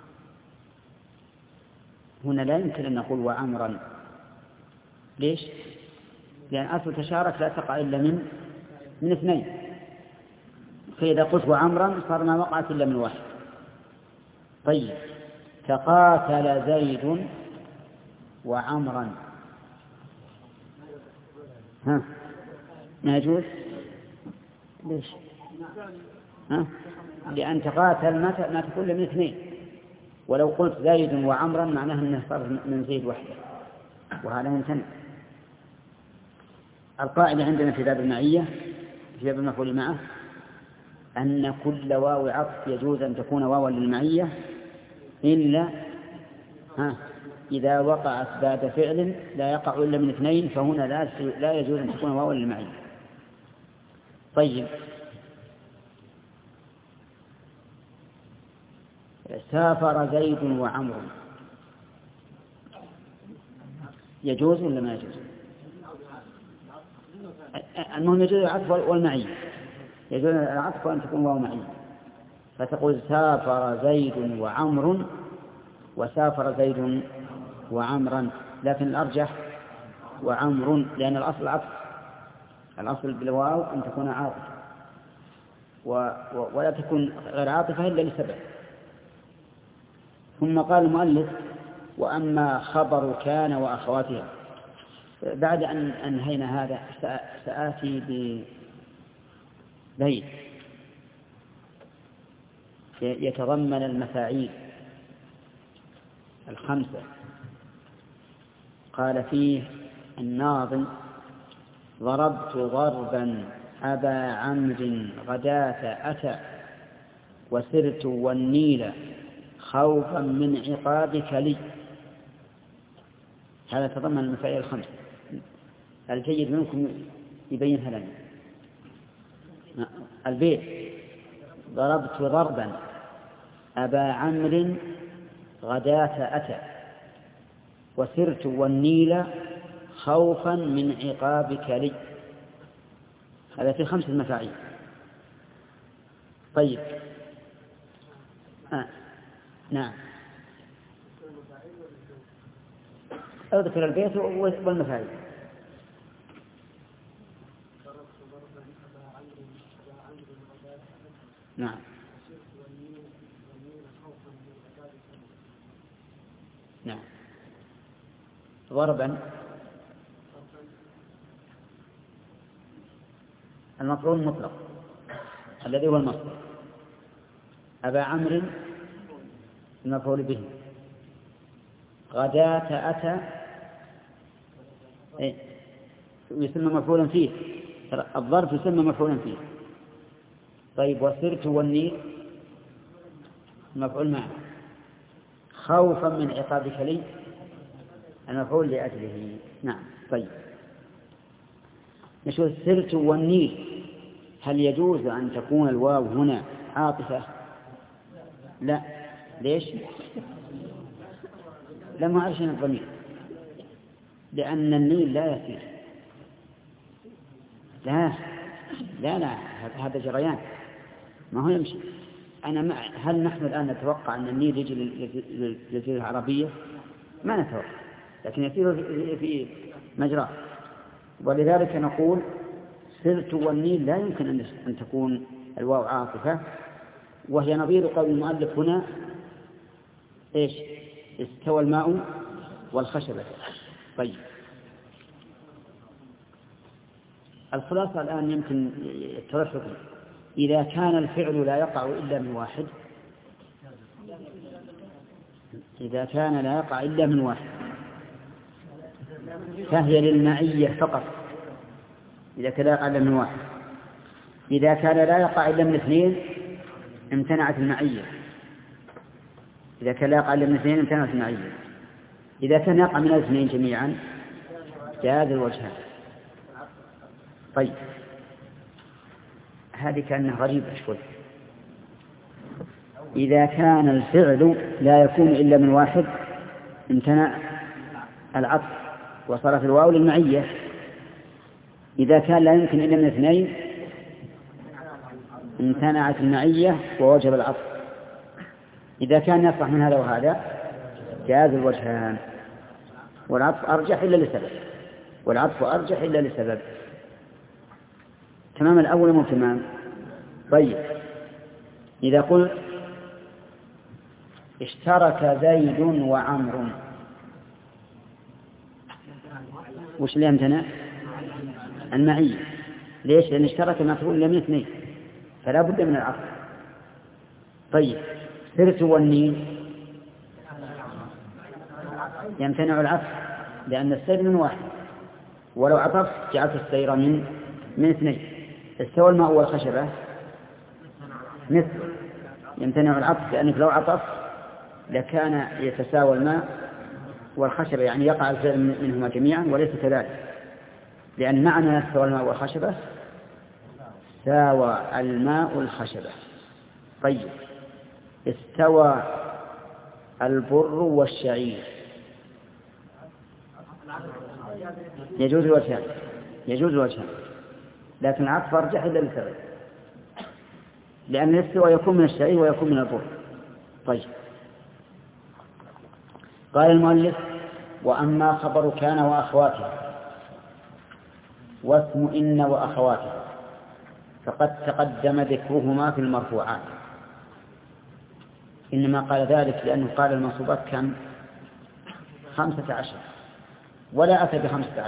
Speaker 3: هنا لا يمكن أن نقول وعمرا. ليش؟ لأن أصل تشارك لا تقع إلا من اثنين، فإذا قلت وعمرا صار ما وقعت إلا من واحد. طيب، تقاتل زيد وعمرا، ما يجوز. ليش؟ لأن تقاتل ما تكون من اثنين، ولو قلت زيد وعمرا معناه أنه صار من زيد وحده، وهذا ممتنع. القاعدة عندنا في باب المعية في باب المفعول معه أن كل واو عطف يجوز أن تكون واوا للمعية إلا إذا وقعت بعد فعل لا يقع إلا من اثنين، فهنا لا يجوز أن تكون واوا للمعية. طيب، سافر زيد وعمر، يجوز ولا ما يجوز؟ المهم يجوز العطف والمعية، يجوز العطف وأن تكون واو معية، فتقول سافر زيد وعمر وسافر زيد وعمرا، لكن الأرجح وعمر، لأن الأصل عطف، الأصل بالواو أن تكون عاطفة ولا تكون غير عاطفة إلا لسبب. ثم قال المؤلف: وأما خبر كان وأخواتها. بعد أن أنهينا هذا سآتي ببيت يتضمن المفاعيل الخمسة. قال فيه الناظم: ضربت ضربا أبا عمرو غداة أتى وسرت والنيل خوفا من عقابك لي. هذا تضمن المفاعيل الخمسة. الجيد منكم يبينها لنا. البيت: ضربت ضربا أبا عمرو غداة أتى وسرت والنيل خوفا من عقابك لي. هذا في 5 مفاعيل. طيب، نعم، اذكر البيت والمفاعيل. نعم، نعم. ضربا المفعول المطلق الذي هو المصدر، أبا عمرو المفعول به، غداة أتى يسمى مفعولا فيه، الظرف يسمى مفعولا فيه. طيب وسرت والنيل المفعول معه، خوفا من عقابك لي المفعول لأجله. نعم. طيب نشوف سرت والنيل، هل يجوز أن تكون الواو هنا عاطفة؟ لا. ليش؟ لم أرشن الضمير، لأن النيل لا يسير. لا لا لا، هذا جريان ما هو يمشي. هل نحن الآن نتوقع أن النيل يجي للجزيرة العربية؟ ما نتوقع، لكن يسير في مجراه. ولذلك نقول سرت والنيل لا يمكن أن تكون الواو عاطفة، وهي نظير قول المؤلف هنا إيش؟ استوى الماء والخشبة. طيب الخلاصة الآن يمكن الترشح، إذا كان الفعل لا يقع إلا من واحد، إذا كان لا يقع إلا من واحد فهي للمعية فقط، إذا كان لا يقع إلا من واحد. إذا كان لا يقع إلا من اثنين امتنعت المعية، إذا كان لا يقع إلا من اثنين امتنعت المعية. إذا كان يقع من الاثنين جميعا جاز الوجهان. طيب هذه كأنها غريبة شوي. إذا كان الفعل لا يكون إلا من واحد امتنع العطف وصارت الواو للمعية. إذا كان لا يمكن إلا من اثنين امتنعت المعية ووجب العطف. إذا كان يصح من هذا وهذا جاز الوجهان، والعطف أرجح إلا لسبب. تمام الأول مو تمام. طيب إذا قلت اشترك زيد وعمر، وش اللي امتنع؟ المعية. ليش؟ لأن اشترك مفعول لم اثنين فلا بد من العطف. طيب سرت والنيل يمتنع العطف لأن السير من واحد، ولو عطف جعلت السير من اثنين. استوى الماء والخشبة مثل يمتنع العطف، لأنك لو عطف لكان يتساوى الماء والخشبة، يعني يقع الفعل منهما جميعا، وليس كذلك، لأن معنى استوى الماء والخشبة ساوى الماء الخشبة. طيب استوى البر والشعير يجوز الوجهان، لكن العطف أرجح إلا لسبب، لأن الاستواء يكون من الشعير ويكون من البر. طيب قال المؤلف وأما خبر كان وأخواتها واسم إن وأخواتها فقد تقدم ذكرهما في المرفوعات، إنما قال ذلك لأنه قال المنصوبات كم 15 ولا أتى ب15،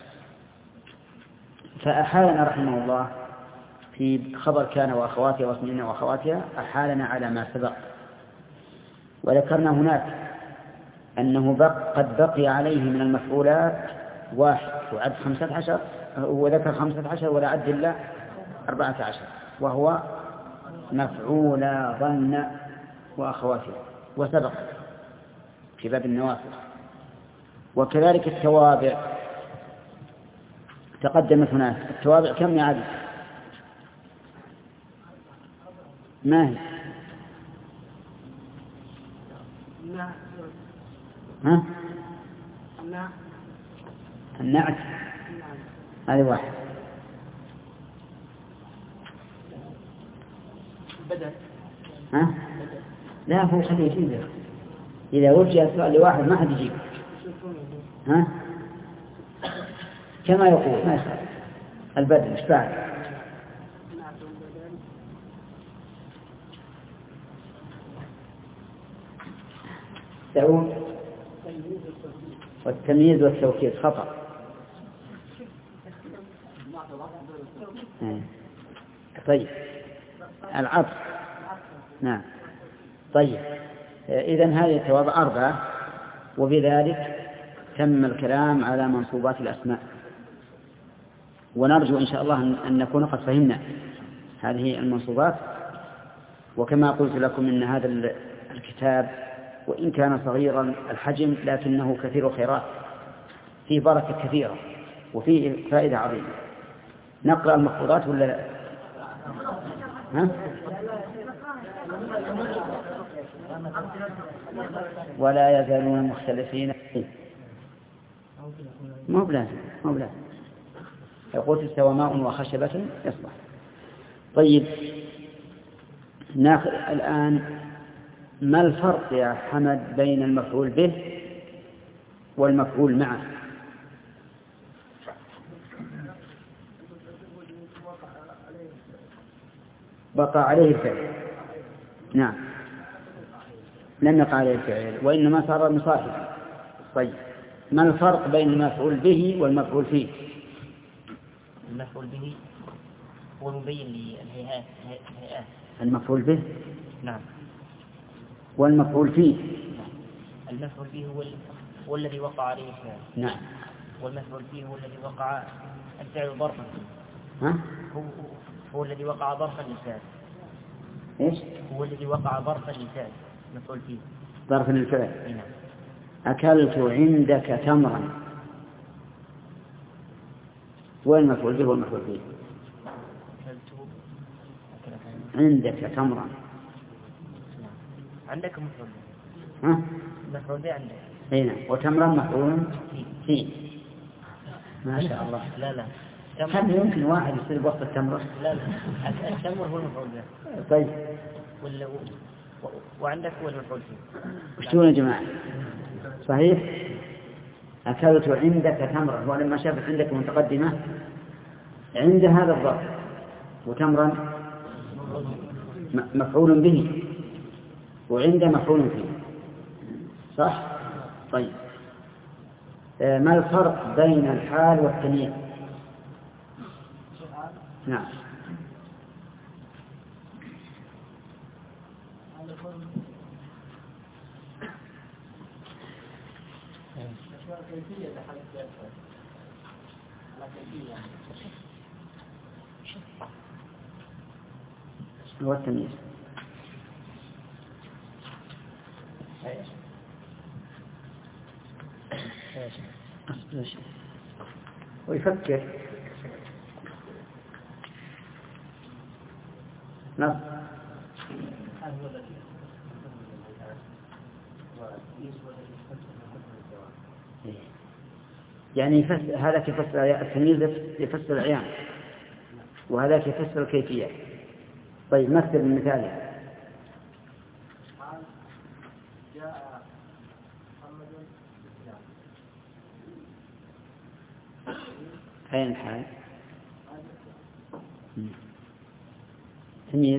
Speaker 3: فأحالنا رحمه الله في خبر كان وأخواتها واسم إن وأخواتها أحالنا على ما سبق. وذكرنا هناك أنه قد بقي عليه من المفعولات واحد وعد 15، وذكر 15 ولا عد إلا 14، وهو مفعول ظن وأخواته وسبق في باب النوافل. وكذلك التوابع تقدمت هناك. التوابع كم يا عبد؟ ما هي؟ ها؟ النعت هذه واحد. ها؟ لا هو خليه يجيب، إذا وجه السؤال لواحد ما حد يجيب. ها؟ كما يقول ما يخالف البدل. ايش بعد؟ والتمييز والتوكيد خطأ. طيب العطف نعم. طيب إذن هذه التوابع 4، وبذلك تم الكلام على منصوبات الأسماء. ونرجو إن شاء الله أن نكون قد فهمنا هذه المنصوبات. وكما قلت لكم إن هذا الكتاب وإن كان صغيرا الحجم لكنه كثير الخيرات، فيه بركة كثيرة وفيه فائدة عظيمة. نقرأ المحفوظات ولا لا؟ ها؟ ولا يزالون مختلفين. ما بلازم يقول استوى ماء وخشبة يصلح. طيب ناخذ الآن ما الفرق يا حمد بين المفعول به والمفعول معه؟ وقع عليه الفعل. نعم لم يقع عليه الفعل وإنما صار مصاحبا. طيب ما الفرق بين المفعول به والمفعول فيه؟
Speaker 6: المفعول به هو مبين للهيئات.
Speaker 3: المفعول به
Speaker 6: نعم.
Speaker 3: والمفعول فيه
Speaker 6: المفعول به هو الذي وقع عليه الفعل.
Speaker 3: نعم.
Speaker 6: والمفعول فيه هو الذي وقع الفعل ظرفا.
Speaker 3: ها؟
Speaker 6: هو الذي وقع ظرفا للفعل.
Speaker 3: ايش؟
Speaker 6: هو الذي وقع ظرفا للفعل. مفعول فيه
Speaker 3: ظرفا للفعل.
Speaker 6: نعم.
Speaker 3: أكلت عندك تمرا، والمفعول به والمفعول فيه. عندك تمرا.
Speaker 6: عندك مفعول
Speaker 3: به. ها؟
Speaker 6: مفعول به عندك.
Speaker 3: هنا وتمرا مفعول فيه. ما شاء الله.
Speaker 6: لا
Speaker 3: هل يمكن واحد يصير بوقت التمر؟
Speaker 6: لا التمر هو المفعول به.
Speaker 3: طيب
Speaker 6: وعندك هو المفعول فيه.
Speaker 3: وش تقولون يا جماعة؟ صحيح. أكلت عندك تمرا، ولما شافت عندك متقدمة عند هذا الظرف، وتمرا مفعول به وعند مفعول فيه. صح؟ طيب ما الفرق بين الحال والتمييز؟ نعم. هو التمييز. ويفكر نعم. يعني هذا يفسر التمييز، يفسر العيان، وهذا يفسر الكيفية. طيب مثل المثال. أين الحال؟ تمييز.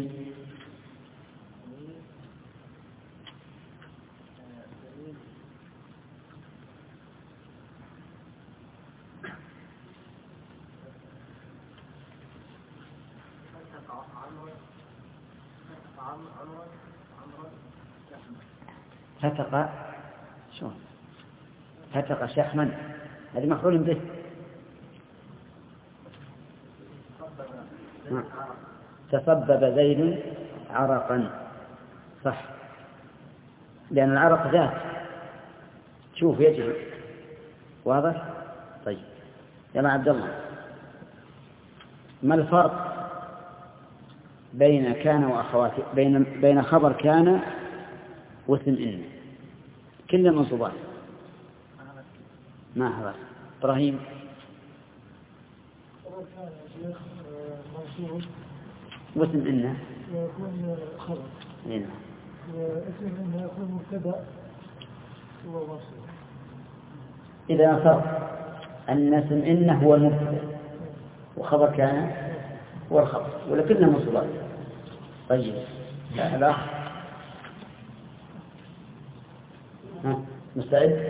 Speaker 3: فتق شو؟ فتق شحما، هذه مفعول به. تسبب زيد عرقا. صح، لأن العرق ذات شوف يجري. واضح؟ طيب يلا عبد الله، ما الفرق بين كان وأخواته، بين خبر كان واسم إن؟ كل المنصوبات. ما هذا إبراهيم؟ واسم إن
Speaker 8: يكون خبر.
Speaker 3: هنا
Speaker 8: واسم إن يكون مبتدأ ووصف.
Speaker 3: إذا فرق أن اسم إن هو المبتدأ وخبر كان هو الخبر، ولكنه منصوبات. طيب لا مستعد؟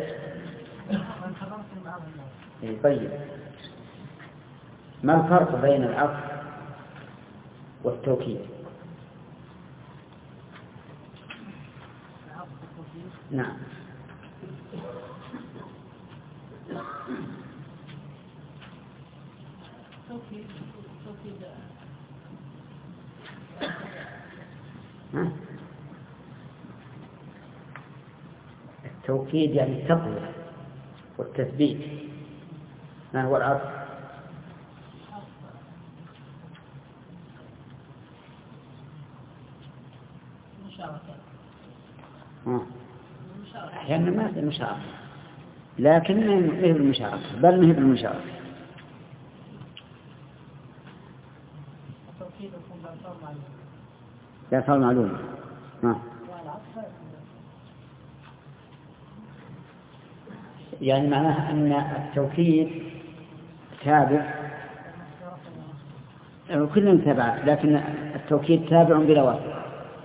Speaker 3: طيب ما الفرق بين العطف والتوكيد؟ نعم.
Speaker 7: التوكيد
Speaker 3: التوكيد يعني التقوية والتثبيت. ما هو العطف؟ أحيانا ما في المشاركة، لكن ما هي بالمشاركة، بل ما هي بالمشاركة. لا صار معلوم. يعني معناه أن التوكيد تابع، كلهم تابع، لكن التوكيد تابع بلا واسطة،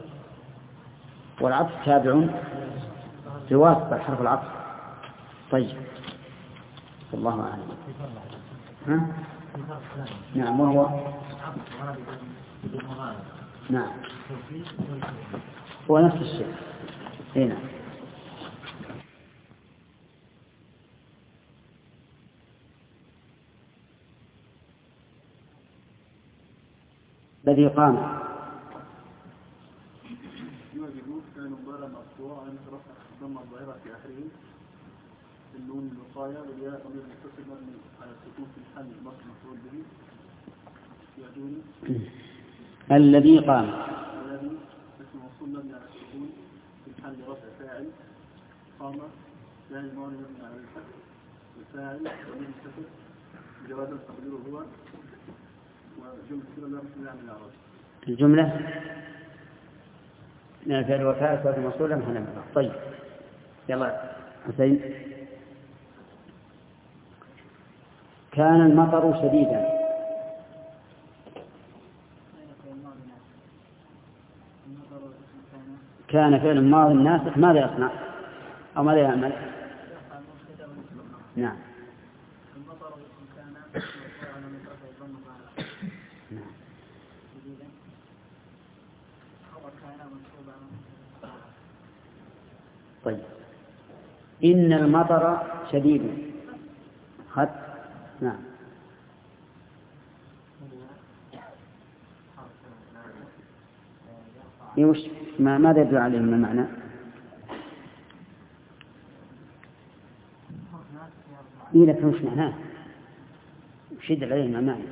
Speaker 3: والعطف تابع بواسطة حرف العطف. طيب الله أعلم. نعم وهو نعم هو نفس الشيء. هنا الذي قام
Speaker 5: يوجد كان مبارا مقطوع عن رفع ضم الظاهرة في آخره النون الوقاية والياء ضمير متصل مبني على السكون في الحل مصر مفعول به يعجوني
Speaker 3: الذي قام
Speaker 5: الذي اسم موصول مبني على السكون في الحل رفع فاعل قام فاعل ماضي مبني على الفتح الفاعل ضمير متصل جوازا تقديره هو وجملة كده لا مش نعمل الأعراض.
Speaker 3: الجملة من الفعل والفاعل صوت موصولا محل. طيب يلا حسين. كان المطر شديدا. كان فعل ماضي ناسخ، ماذا يصنع أو ماذا يعمل؟ نعم طيب. إن المطر شديد. خط. نعم يوش ماذا يدل عليه من المعنى؟ إيه لكن وش معناه؟ وش يدل عليه من المعنى؟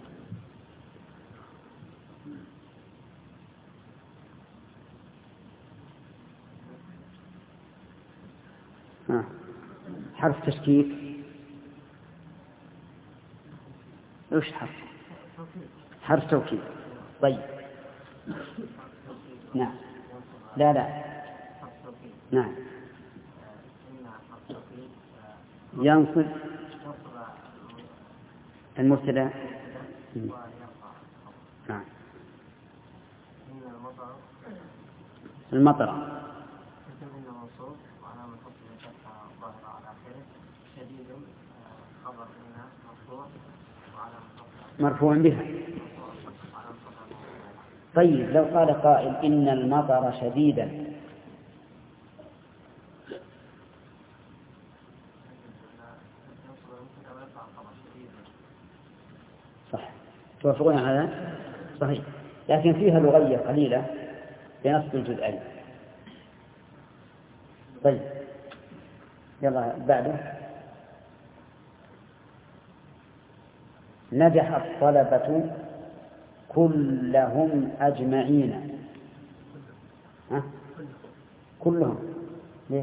Speaker 3: حرف تشكيك. وش حرف توكيد. طيب نعم لا نعم ينصب المبتدا. نعم المطر مرفوع بها. طيب لو قال قائل إن المطر شديدا، صح توافقون على هذا؟ صحيح، لكن فيها لغية قليلة بنصب الجزئين. طيب يلا بعده. نجح الطلبة كلهم أجمعين. كلهم ليش؟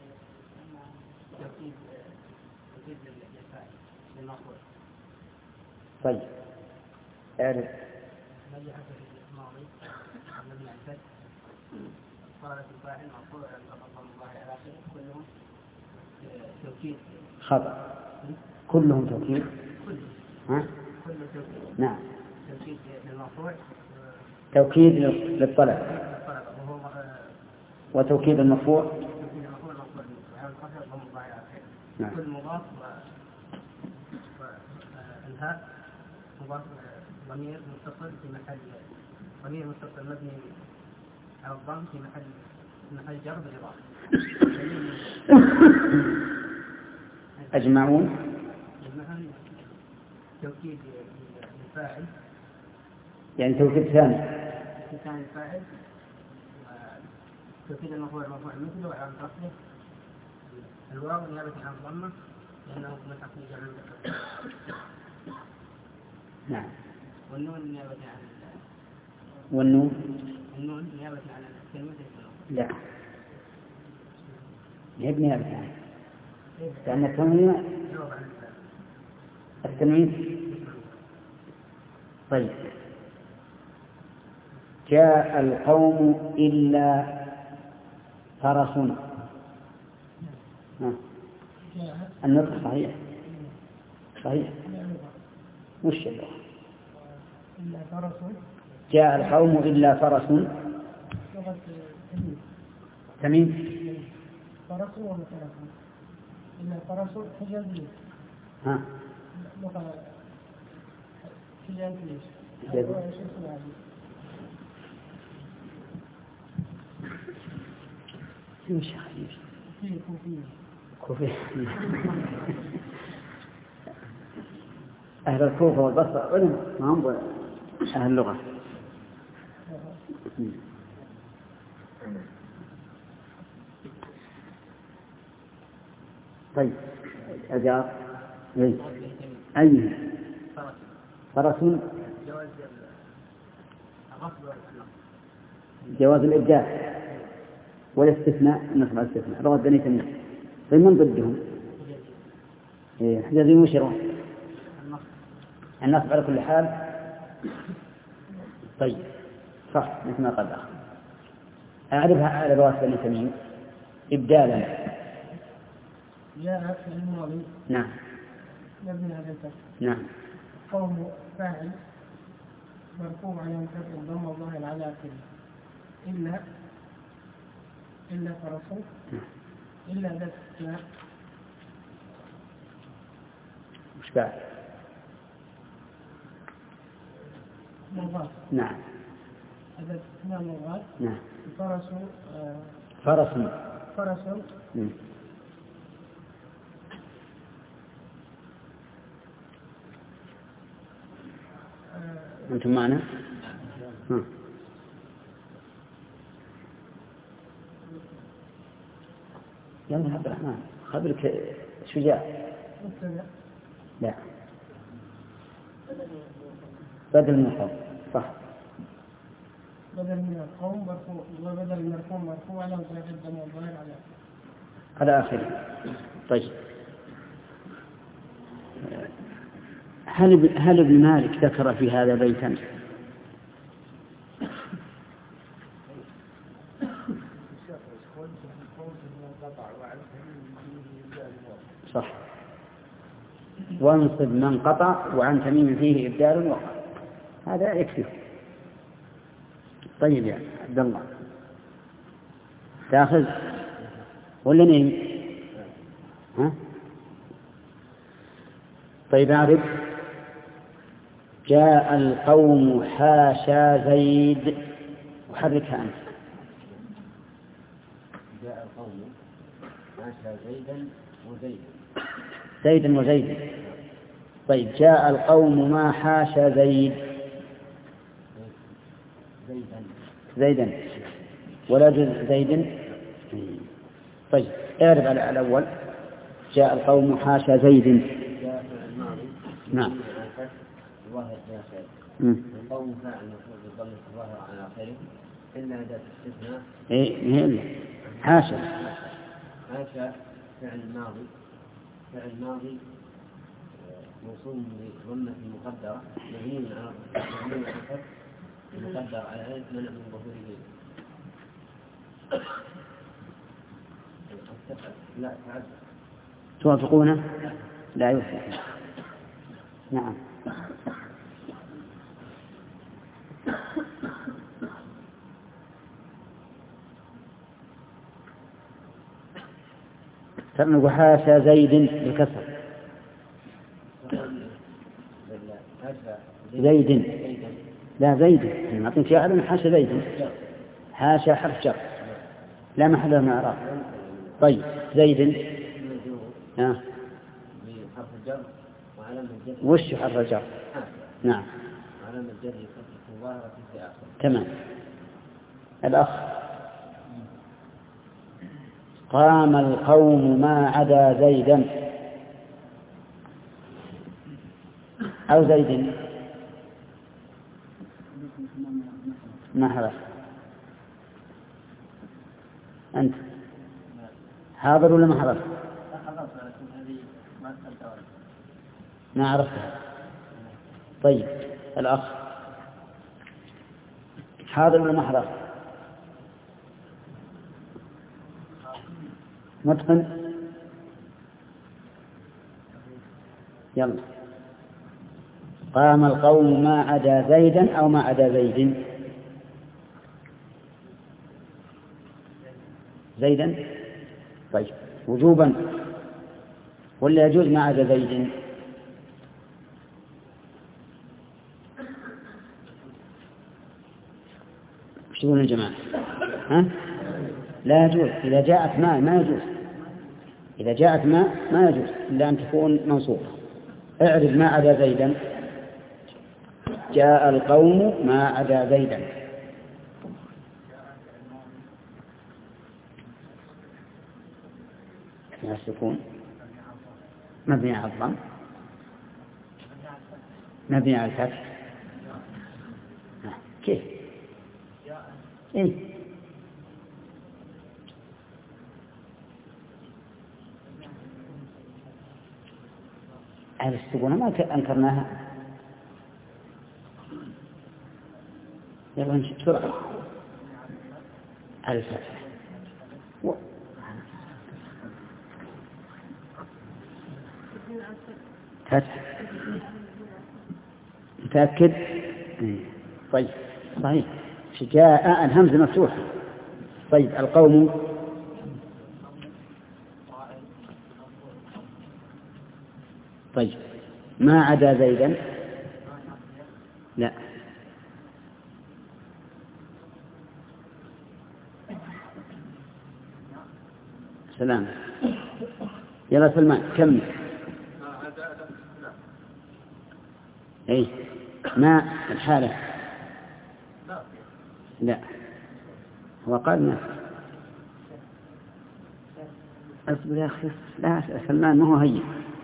Speaker 3: طيب أعرف.
Speaker 6: نجح في الماضي من الفتح صارت الفاعل مرفوع الله على آخره كلهم توكيد.
Speaker 3: خطأ. كلهم توكيد. نعم
Speaker 6: توكيد للمرفوع.
Speaker 3: توكيد للطلب وتوكيد المرفوع. نعم.
Speaker 6: كل مضاف والهاء مضاف ضمير متصل في محل ضمير متصل مبني على الضم في محل جر بالإضافة.
Speaker 3: أجمعون
Speaker 6: توكيد فاعل
Speaker 3: يعني توكيد ثاني.
Speaker 6: ثاني فاعل توكيد المفعول مرفوع مثله وعلامة رفعه الواو نيابة عن الضمة لأنه من تقليد جمع المذكر.
Speaker 3: نعم.
Speaker 6: والنون نيابة عن
Speaker 3: والنون
Speaker 6: نيابة عن الكلمة.
Speaker 3: لا هي بنيابة عنه لأن التنوين. طيب جاء القوم إلا فرس. النطق صحيح مش اللغة. جاء القوم إلا فرس. تميم
Speaker 8: فرس ولا فرس؟ إلا فرس حجازي.
Speaker 3: ها
Speaker 8: لغة حجازية. كوفي. أهل الكوفة والبصرة علم ما هم أهل اللغة. طيب أجاب أي فرس جواز الإبداع والاستثناء نصب الاستثناء لغة بني تميم. طيب من ضدهم؟ حجازي مشروع النصب على كل حال. طيب صح مثل ما قال الأخ. أعرفها على لغة بني تميم إبدالا. جاء في الماضي.
Speaker 3: نعم.
Speaker 8: مبني على الفتح.
Speaker 3: نعم.
Speaker 8: قوم فاعل مرفوع على الفتح الضم الظاهر على آخره إلا فرسه إلا ذات استثناء.
Speaker 3: مش بعد.
Speaker 8: مضاف.
Speaker 3: نعم.
Speaker 8: هذا استثناء مضاف.
Speaker 3: نعم.
Speaker 8: فرس.
Speaker 3: أنتم معنا؟ يلا عبد الرحمن خبرك شجاع. لا بدل من القوم. صح
Speaker 8: بدل من القوم مرفوع وبدل من القوم مرفوع على وزن الدم والظاهر
Speaker 3: على آخره. طيب هل ابن مالك ذكر في هذا بيتا؟ صح. وانصب من قطع وعن تميم فيه إبدال وقع. هذا يكفي. طيب يا عبد الله تأخذ ولا نيم؟ ها؟ طيب أعرف. جاء القوم حاشا زيد. وحركها أنت.
Speaker 5: جاء القوم حاشا
Speaker 3: زيدا وزيدا. طيب جاء القوم ما حاشا زيدا ولا جزء زيد. طيب اعرف على الأول. جاء القوم حاشا زيد. نعم.
Speaker 5: القوم فاعل مفعول بالضم الظاهر على آخره إلا أداة استثناء.
Speaker 3: إيه حاشا
Speaker 5: فعل ماضي موصول بضمة مقدرة مبني على الفتح مقدر على ألف منع من ظهوره. لا تعد.
Speaker 3: توافقونه؟ لا يوافق. نعم. نقول حاشا زيد بالكسر. زيد. لا زيد نعطيك شيء أعلم. حاشا زيد. حاشا حرف جر لا محل له من الإعراب. طيب زيد
Speaker 5: حرف الجر وعلامة الجر.
Speaker 3: وش حرف الجر؟ نعم.
Speaker 6: علامة الجر فتحة ظاهرة في آخر.
Speaker 3: تمام. الأخ قام القوم ما عدا زيدا أو زيد. ما حضر أنت حاضر ولا ما حضر؟ ما عرفتها. طيب الأخ حاضر ولا ما حضر؟ متقن. يلا. قام القوم ما عدا زيدا أو ما عدا زيد. زيدا. طيب وجوبا ولا يجوز ما عدا زيد؟ وش يقولون يا جماعة؟ ها؟ لا يجوز. إذا جاءت ما يجوز. إذا جاءت ما يجوز إلا أن تكون منصوبة. اعرف ما عدا زيدا. جاء القوم ما عدا زيدا. يا السكون مبني على الضم مبني على الفتح. كيف؟ إيه؟ على السكون ما أنكرناها. يلا نمشي بسرعة. على الفتح فتح. متأكد؟ طيب صحيح. جاء الهمزة مفتوحة. طيب القوم طيب ما عدا زيدا. لا سلام. يلا سلمان كمل. اي ما الحالة. لا هو قال ما. اصبر يا اخي. لا سلمان ما هو هين.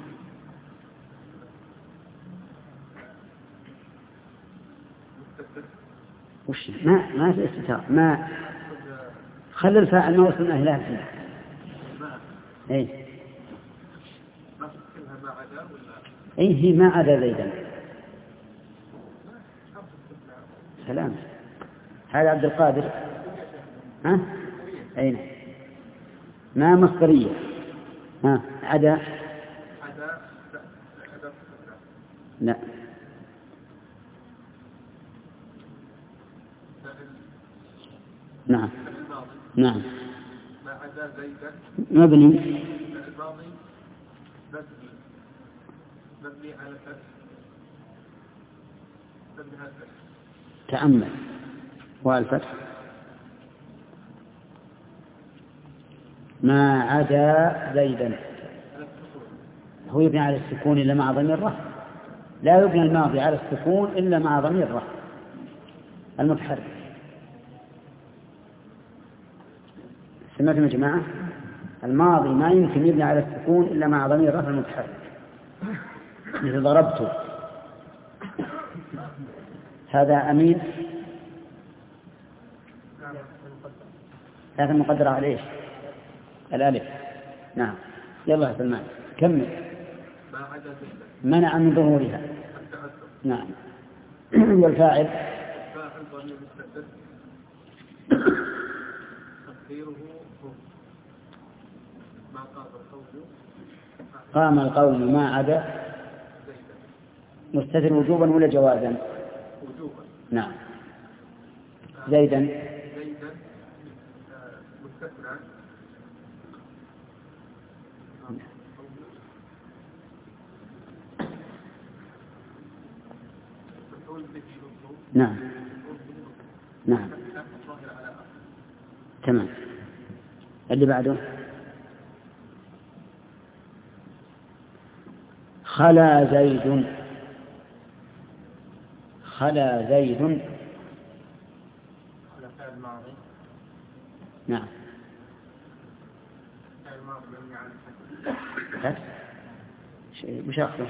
Speaker 3: وش ما في استتار. ما خلي الفاعل ما وصلنا إلى فيه. اي هي ما عدا زيدا. سلام. هذا عبد القادر. ها اين ما مصدرية. ها عدا لا نعم نعم
Speaker 9: ما عدا زيدا
Speaker 3: مبني.
Speaker 9: الماضي مبني على الفتح.
Speaker 3: تأمل. والفتح ما عدا زيدا هو يبني على السكون إلا مع ضمير الرفع. لا يبني الماضي على السكون إلا مع ضمير الرفع المتحرك. سمعتم يا جماعة؟ الماضي ما يمكن يبني على السكون إلا مع ضمير الرفع المتحرك. مثل ضربته. هذا أمين. هذا مقدر على إيش؟ الألف. نعم. يلا يا سلمان كمل. منع من ظهورها. نعم. والفاعل
Speaker 9: ضمير مستتر تقديره ما
Speaker 3: قام القوم ما عدا مستتر وجوبا ولا جوازا؟
Speaker 9: وجوبا.
Speaker 3: نعم. زيدا
Speaker 9: مستترا.
Speaker 3: نعم نعم تمام. اللي بعده خلا زيد.
Speaker 8: خلا زيد.
Speaker 5: خلا فعل ماضي.
Speaker 8: نعم.
Speaker 5: فعل ماضي مبني على الفتح.
Speaker 8: وش أخذه؟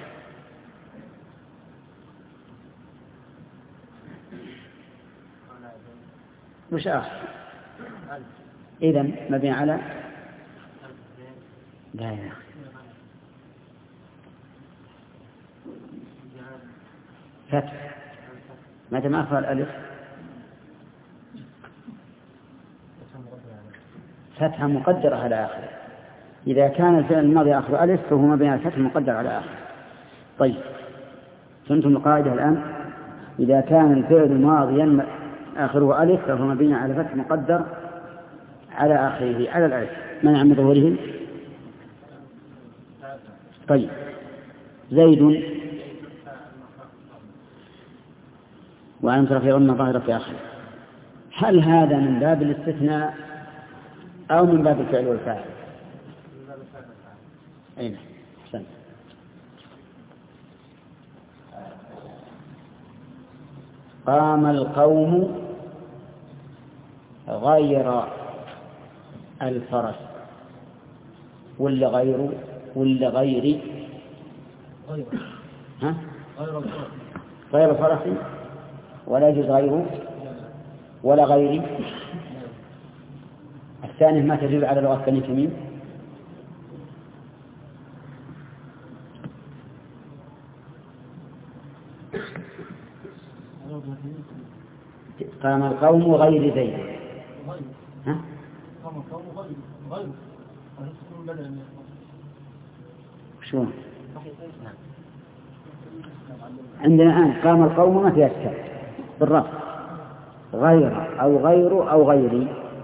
Speaker 8: وش أخذ؟ إذن مبني على لا يا أخي فتح. متى ما أخذ الألف فتحة مقدرة على آخره. إذا كان الفعل الماضي آخر ألف فهو مبني على فتح مقدر على آخره. طيب فهمتم القاعدة الآن؟ إذا كان الفعل ماضيا آخره ألف فهو مبني على فتح مقدر على آخره على الألف منع من ظهوره. طيب زيد وعن رفيع ظاهرة في آخره. هل هذا من باب الاستثناء أو من باب الفعل والفاعل؟ أين؟ أحسنت. قام القوم غير الفرس ولا غير ولا غيري؟ ها؟ غير الفرس ولا يجوز غيره ولا غيري. الثاني ما تدل على لغة بني تميم. قام القوم غير زيد. ها؟ قام القوم غير شو عندنا الآن قام القوم ما فيها اشكال بالرفع غير أو غير أو غيري.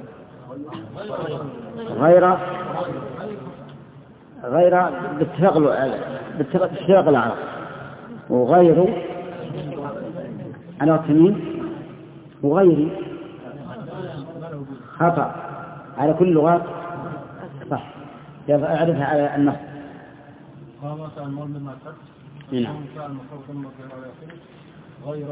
Speaker 8: غير باتفاق العرب وغير على التميم وغيري خطأ على كل لغات صح. أعرفها على النص.
Speaker 5: قام فعل ماضي مع الفتح.
Speaker 8: نعم.
Speaker 5: فعل مفعول ثم فعل على آخره غير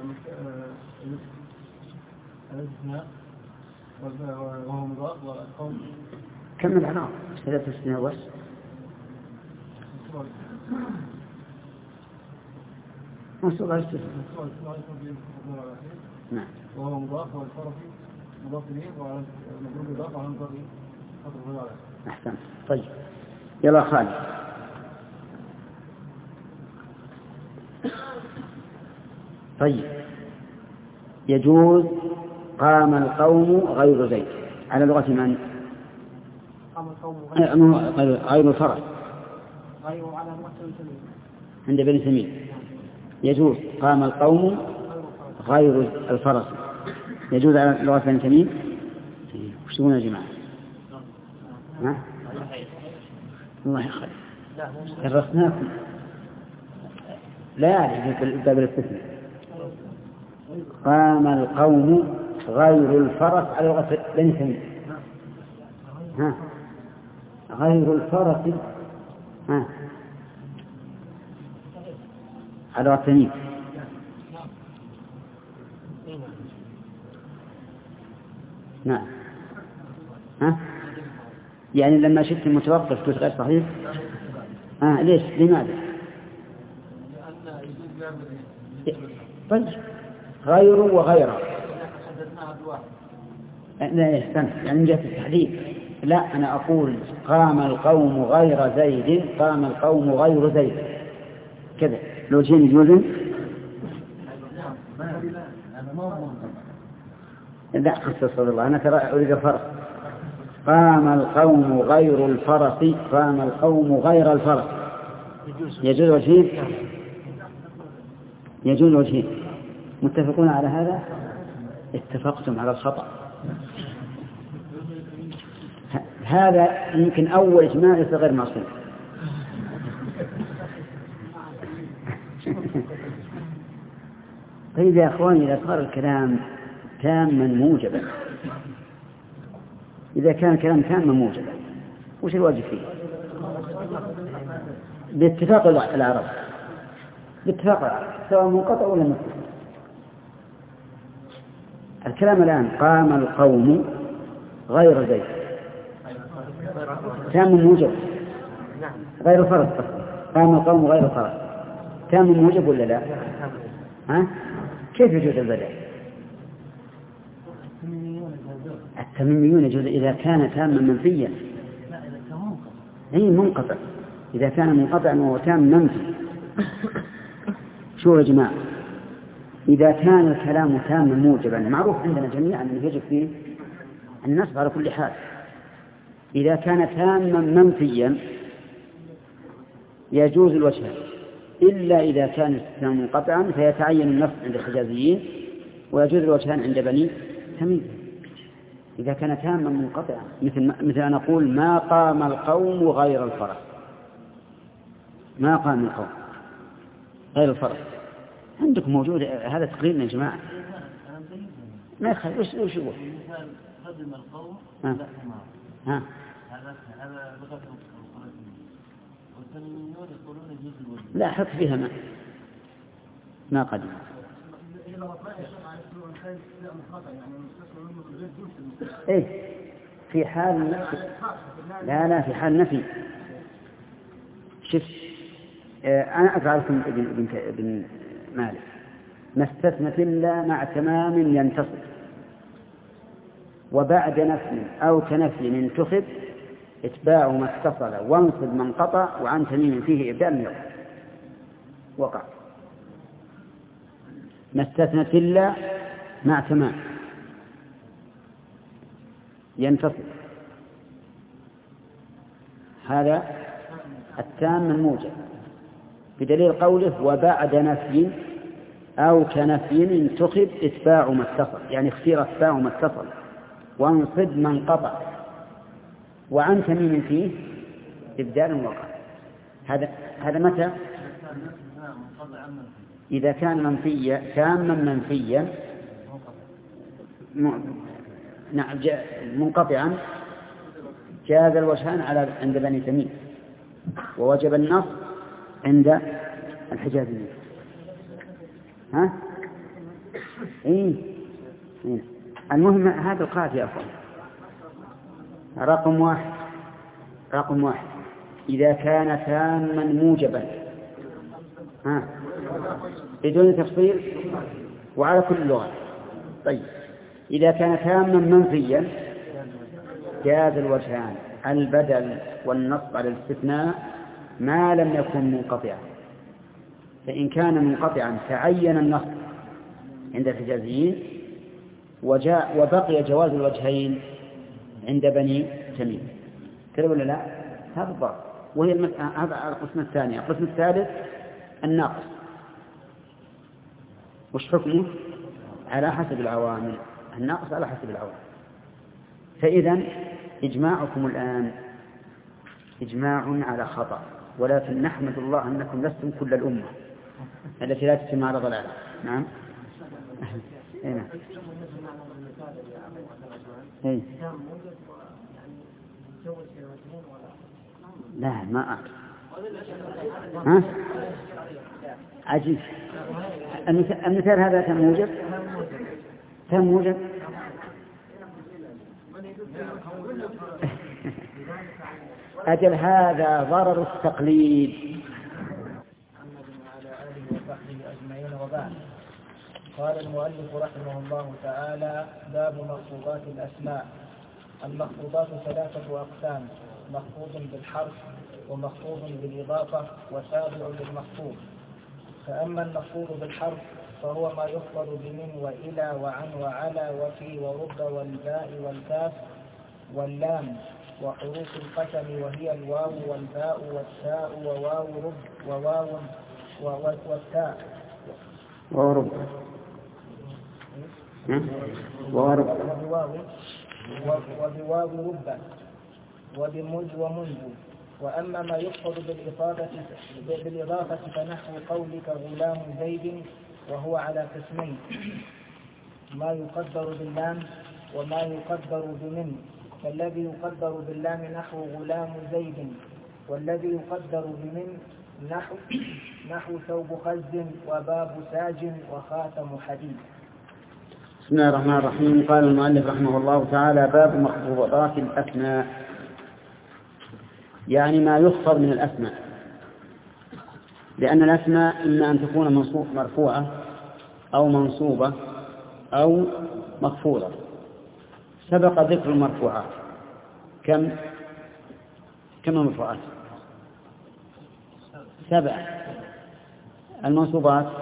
Speaker 5: الاستثناء وهو مضاف والقوم.
Speaker 8: كمل على ثلاث استثناء بس. منصوب على الاستثناء. نعم.
Speaker 5: وهو مضاف والفرس مضاف إليه وعلى مضروب إضافة على مضاف إليه.
Speaker 8: أحسن. طيب يلا خالد. طيب يجوز قام القوم غير زيد على لغة من؟
Speaker 6: قام القوم
Speaker 8: غير الفرس
Speaker 6: غير على لغة سمين
Speaker 8: عند بني سمين. يجوز قام القوم غير الفرس يجوز على لغة بني سمين. وش تقولون يا جماعة؟ ها؟ الله يخير درسناكم لا يعني باب الاستثناء. قام القوم غير الفرس على لغة بني سمين. ها غير الفرس ها على لغة سمين. نعم. ها يعني لما شفت المتوقف كنت غير صحيح. ليش لماذا؟ طيب غير وغيره لا يستنى يعني من جهة التحديد. لا أنا أقول قام القوم غير زيد قام القوم غير زيد كذا لو شيء يجوز. لا خصص الله أنا ترى أريد الفرس. قام القوم غير الفرس قام القوم غير الفرس يجوز وجهين. يجوز وجهين. متفقون على هذا؟ اتفقتم على الخطأ. هذا يمكن أول إجماع غير معصوم. طيب يا أخواني إذا صار الكلام تاما موجبا إذا كان الكلام تاما موجبا وش الواجب فيه؟ باتفاق العرب باتفاق العرب سواء منقطع ولا متصل. الكلام الآن قام القوم غير زيد تام موجب غير فرض. قام القوم غير فرض تام موجب ولا لا؟ ها؟ كيف يجوز البدل؟ التميميون يجوز إذا كان تاما منفيا. أي منقطع. إذا كان منقطعا وهو تام منفي. شو يا جماعة؟ إذا كان الكلام تاما موجبا معروف عندنا جميعا أنه يجب فيه النصب على كل حال. إذا كان تاما منفيا يجوز الوجهان إلا إذا كان التام منقطعا فيتعين النصب عند الحجازيين ويجوز الوجهان عند بني تميم. إذا كان تاما منقطعا مثل أن أقول ما قام القوم غير الفرس. ما قام القوم غير الفرس عندكم موجود هذا تقريبا يا جماعة ما يخالف. وش يقول
Speaker 5: قدم القوم
Speaker 8: ها
Speaker 5: هذا لغة والتميميون يقولون يجوز الوجه.
Speaker 8: لا حط فيها ما قدم. إيه في حال لا في حال نفي. شوف أنا أقرأ لكم ابن مالك ما استثنت إلا مع تمام ينتصف وبعد نفي أو كنفي انتخب اتباع ما اتصل وانصب من قطع وعن تميم فيه إبدال وقع. ما استثنت إلا مع تمام ينتصب هذا التام الموجب بدليل قوله وبعد نفي أو كنفي انتخب اتباع ما اتصل يعني اختير اتباع ما اتصل وانصب من قطع وعن تميم فيه إبدال وقع. هذا متى؟ إذا كان منفيا تاما منفيا منقطعا جاز الوجهان عند بني تميم ووجب النص عند الحجازيين. ها؟ إيه؟ المهم هذا القاعدة يا أخوان. رقم واحد إذا كان تاما موجبا بدون تفصيل وعلى كل لغة. طيب إذا كان تاما منفيا جاز الوجهان البدل والنصب على الاستثناء ما لم يكن منقطعا. فإن كان منقطعا تعين النصب عند الحجازيين وبقي جواز الوجهين عند بني تميم. كذا ولا لا؟ هذا الضابط. وهي هذا القسم الثاني. القسم الثالث الناقص وش حكمه؟ على حسب العوامل. الناقص على حسب العوامل. فإذا إجماعكم الآن إجماع على خطأ ولكن نحمد الله أنكم لستم كل الأمة التي لا تتم على ضلالة. نعم. نعم. لا ما أعرف. ها؟ عجيب. المثال هذا تم موجب أجل هذا ضرر التقليد.
Speaker 4: محمد وعلى آله وصحبه أجمعين وبعد. قال المؤلف رحمه الله تعالى باب مخفوضات الأسماء. المخفوضات ثلاثة أقسام: مخفوض بالحرف ومخفوض بالإضافة وتابع للمخفوض. فأما المخفوض بالحرف فهو ما يخفض بمن وإلى وعن وعلى وفي ورب والباء والكاف واللام وحروف القسم وهي الواو والباء والتاء وواو رب وواو والتاء
Speaker 8: ورب
Speaker 4: وبواو رب وبمج ومنذ. وأما ما يقصد بالإضافة فنحو قولك غلام زيد وهو على قسمين: ما يقدر باللام وما يقدر بمن. فالذي يقدر باللام نحو غلام زيد والذي يقدر بمن نحو ثوب خز وباب ساج وخاتم حديد.
Speaker 8: بسم الله الرحمن الرحيم. قال المؤلف رحمه الله تعالى: باب مخفوضات الأسماء، يعني ما يخفض من الأسماء، لأن الأسماء إما أن تكون مرفوعة أو منصوبة أو مخفوضة. سبق ذكر المرفوعات. كم المرفوعات؟ 7. المنصوبات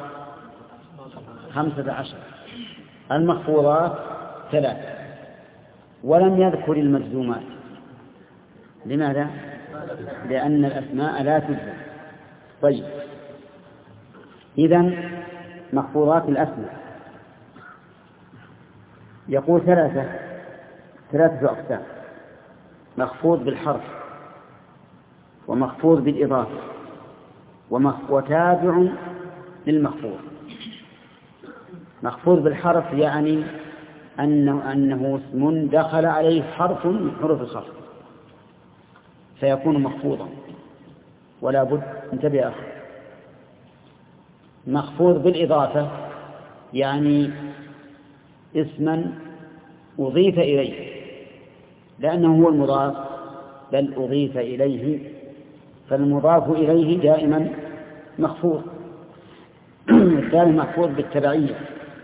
Speaker 8: 15. المخفوضات 3. ولم يذكر المجزومات. لماذا؟ لأن الأسماء لا تجزم. طيب، إذن مخفوضات الأسماء يقول 3 أقسام: مخفوض بالحرف، ومخفوض بالإضافة، وتابع للمخفوض. مخفوض بالحرف يعني أنه اسم دخل عليه حرف من حروف الخفض فيكون مخفوضا ولا بد. انتبه أخي. مخفوض بالإضافة يعني اسما أضيف إليه لأنه هو المضاف، بل أضيف إليه، فالمضاف إليه دائما مخفوض. الثاني مخفوض بالتبعية،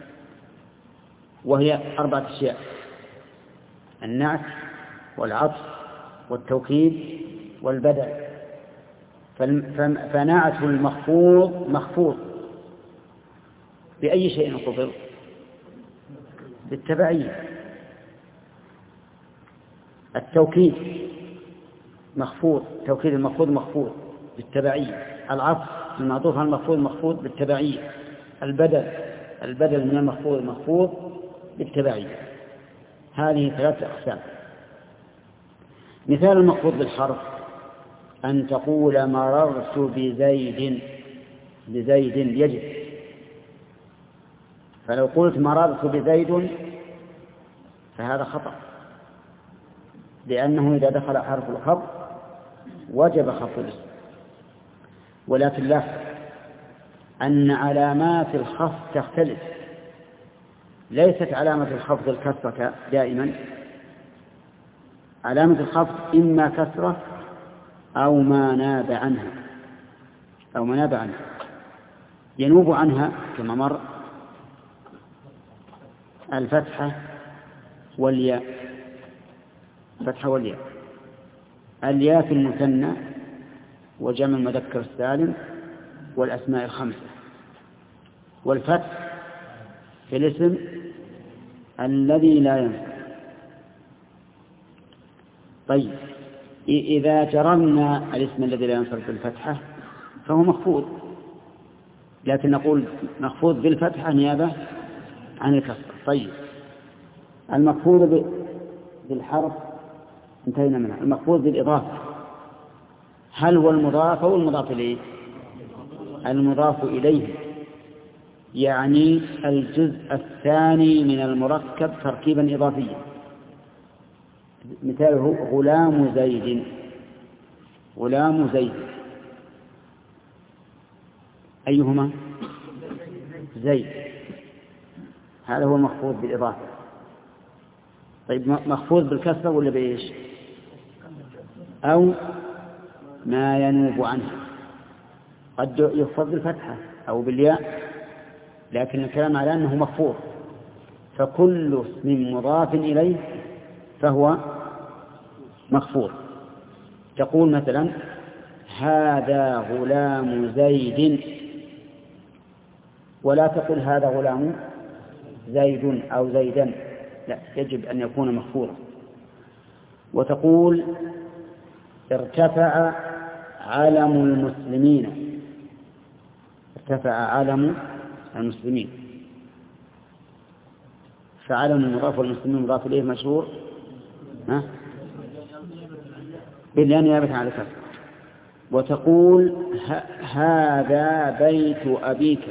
Speaker 8: وهي 4 أشياء: النعت والعطف والتوكيد والبدل. فنعت المخفوض مخفوض بأي شيء خفض؟ بالتبعية. التوكيد مخفوض، توكيد المخفوض مخفوض بالتبعية. العطف المعطوف على المخفوض مخفوض بالتبعية. البدل من المخفوض مخفوض بالتبعية. هذه 3 أقسام. مثال المخفوض بالحرف: أن تقول مررت بزيد يجب. فلو قلت مررت بزيد فهذا خطأ، لأنه إذا دخل حرف الخفض وجب خفض الاسم. ولكن لاحظ أن علامات الخفض تختلف، ليست علامة الخفض الكسرة دائما. علامة الخفض إما كسرة أو ما ناب عنها، ينوب عنها كما مر الفتحة والياء. الياء في المثنى وجمع المذكر السالم والأسماء 5، والفتح في الاسم الذي لا ينصب. طيب، إذا جرمنا الاسم الذي لا ينصب بالفتحة فهو مخفوض، لكن نقول مخفوض بالفتحة نيابة عن الكسر. طيب، المخفوض بالحرف انتهينا منها. المخفوض بالإضافة هل هو المضاف أو المضاف إليه؟ المضاف إليه، يعني الجزء الثاني من المركب تركيبا إضافيا. مثاله غلام زيد. أيهما؟ زيد. هذا هو المخفوض بالإضافة. طيب، مخفوض بالكسر ولا بإيش؟ أو ما ينوب عنه، قد يخفض بالفتحة أو بالياء، لكن الكلام على أنه مخفوض. فكل اسم مضاف إليه فهو مخفوض. تقول مثلا: هذا غلام زيد، ولا تقل هذا غلام زيد أو زيدا، لا، يجب أن يكون مخفوضا. وتقول: ارتفع علم المسلمين. ارتفع علم المسلمين، فعلم المضاف والمسلمين مضاف إليه مشهور بالياء نيابة عن الكسر. وتقول: هذا بيت أبيك.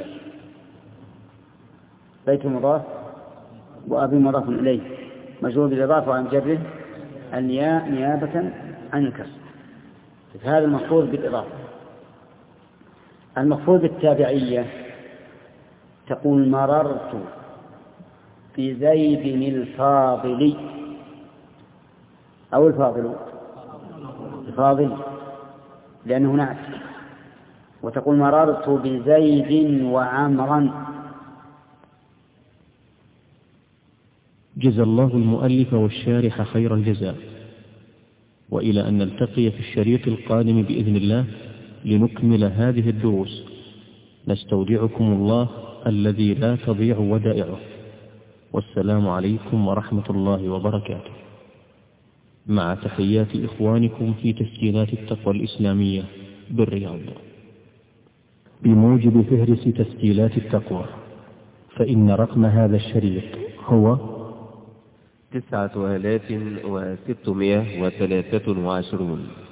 Speaker 8: بيت مضاف وأبي مضاف إليه مجرور بالإضافة عن جره الياء نيابة عن الكسر. هذا المخفوض بالإضافة. المخفوض بالتابعية: تقول مررت بزيد الفاضل أو الفاضل لأنه نعت، وتقول مررت بزيد وعمرا.
Speaker 1: جزى الله المؤلف والشارح خير الجزاء، وإلى أن نلتقي في الشريط القادم بإذن الله لنكمل هذه الدروس، نستودعكم الله الذي لا تضيع ودائعه، والسلام عليكم ورحمة الله وبركاته، مع تحيات إخوانكم في تسجيلات التقوى الإسلامية بالرياض. بموجب فهرس تسجيلات التقوى، فإن رقم هذا الشريط هو
Speaker 2: 9623.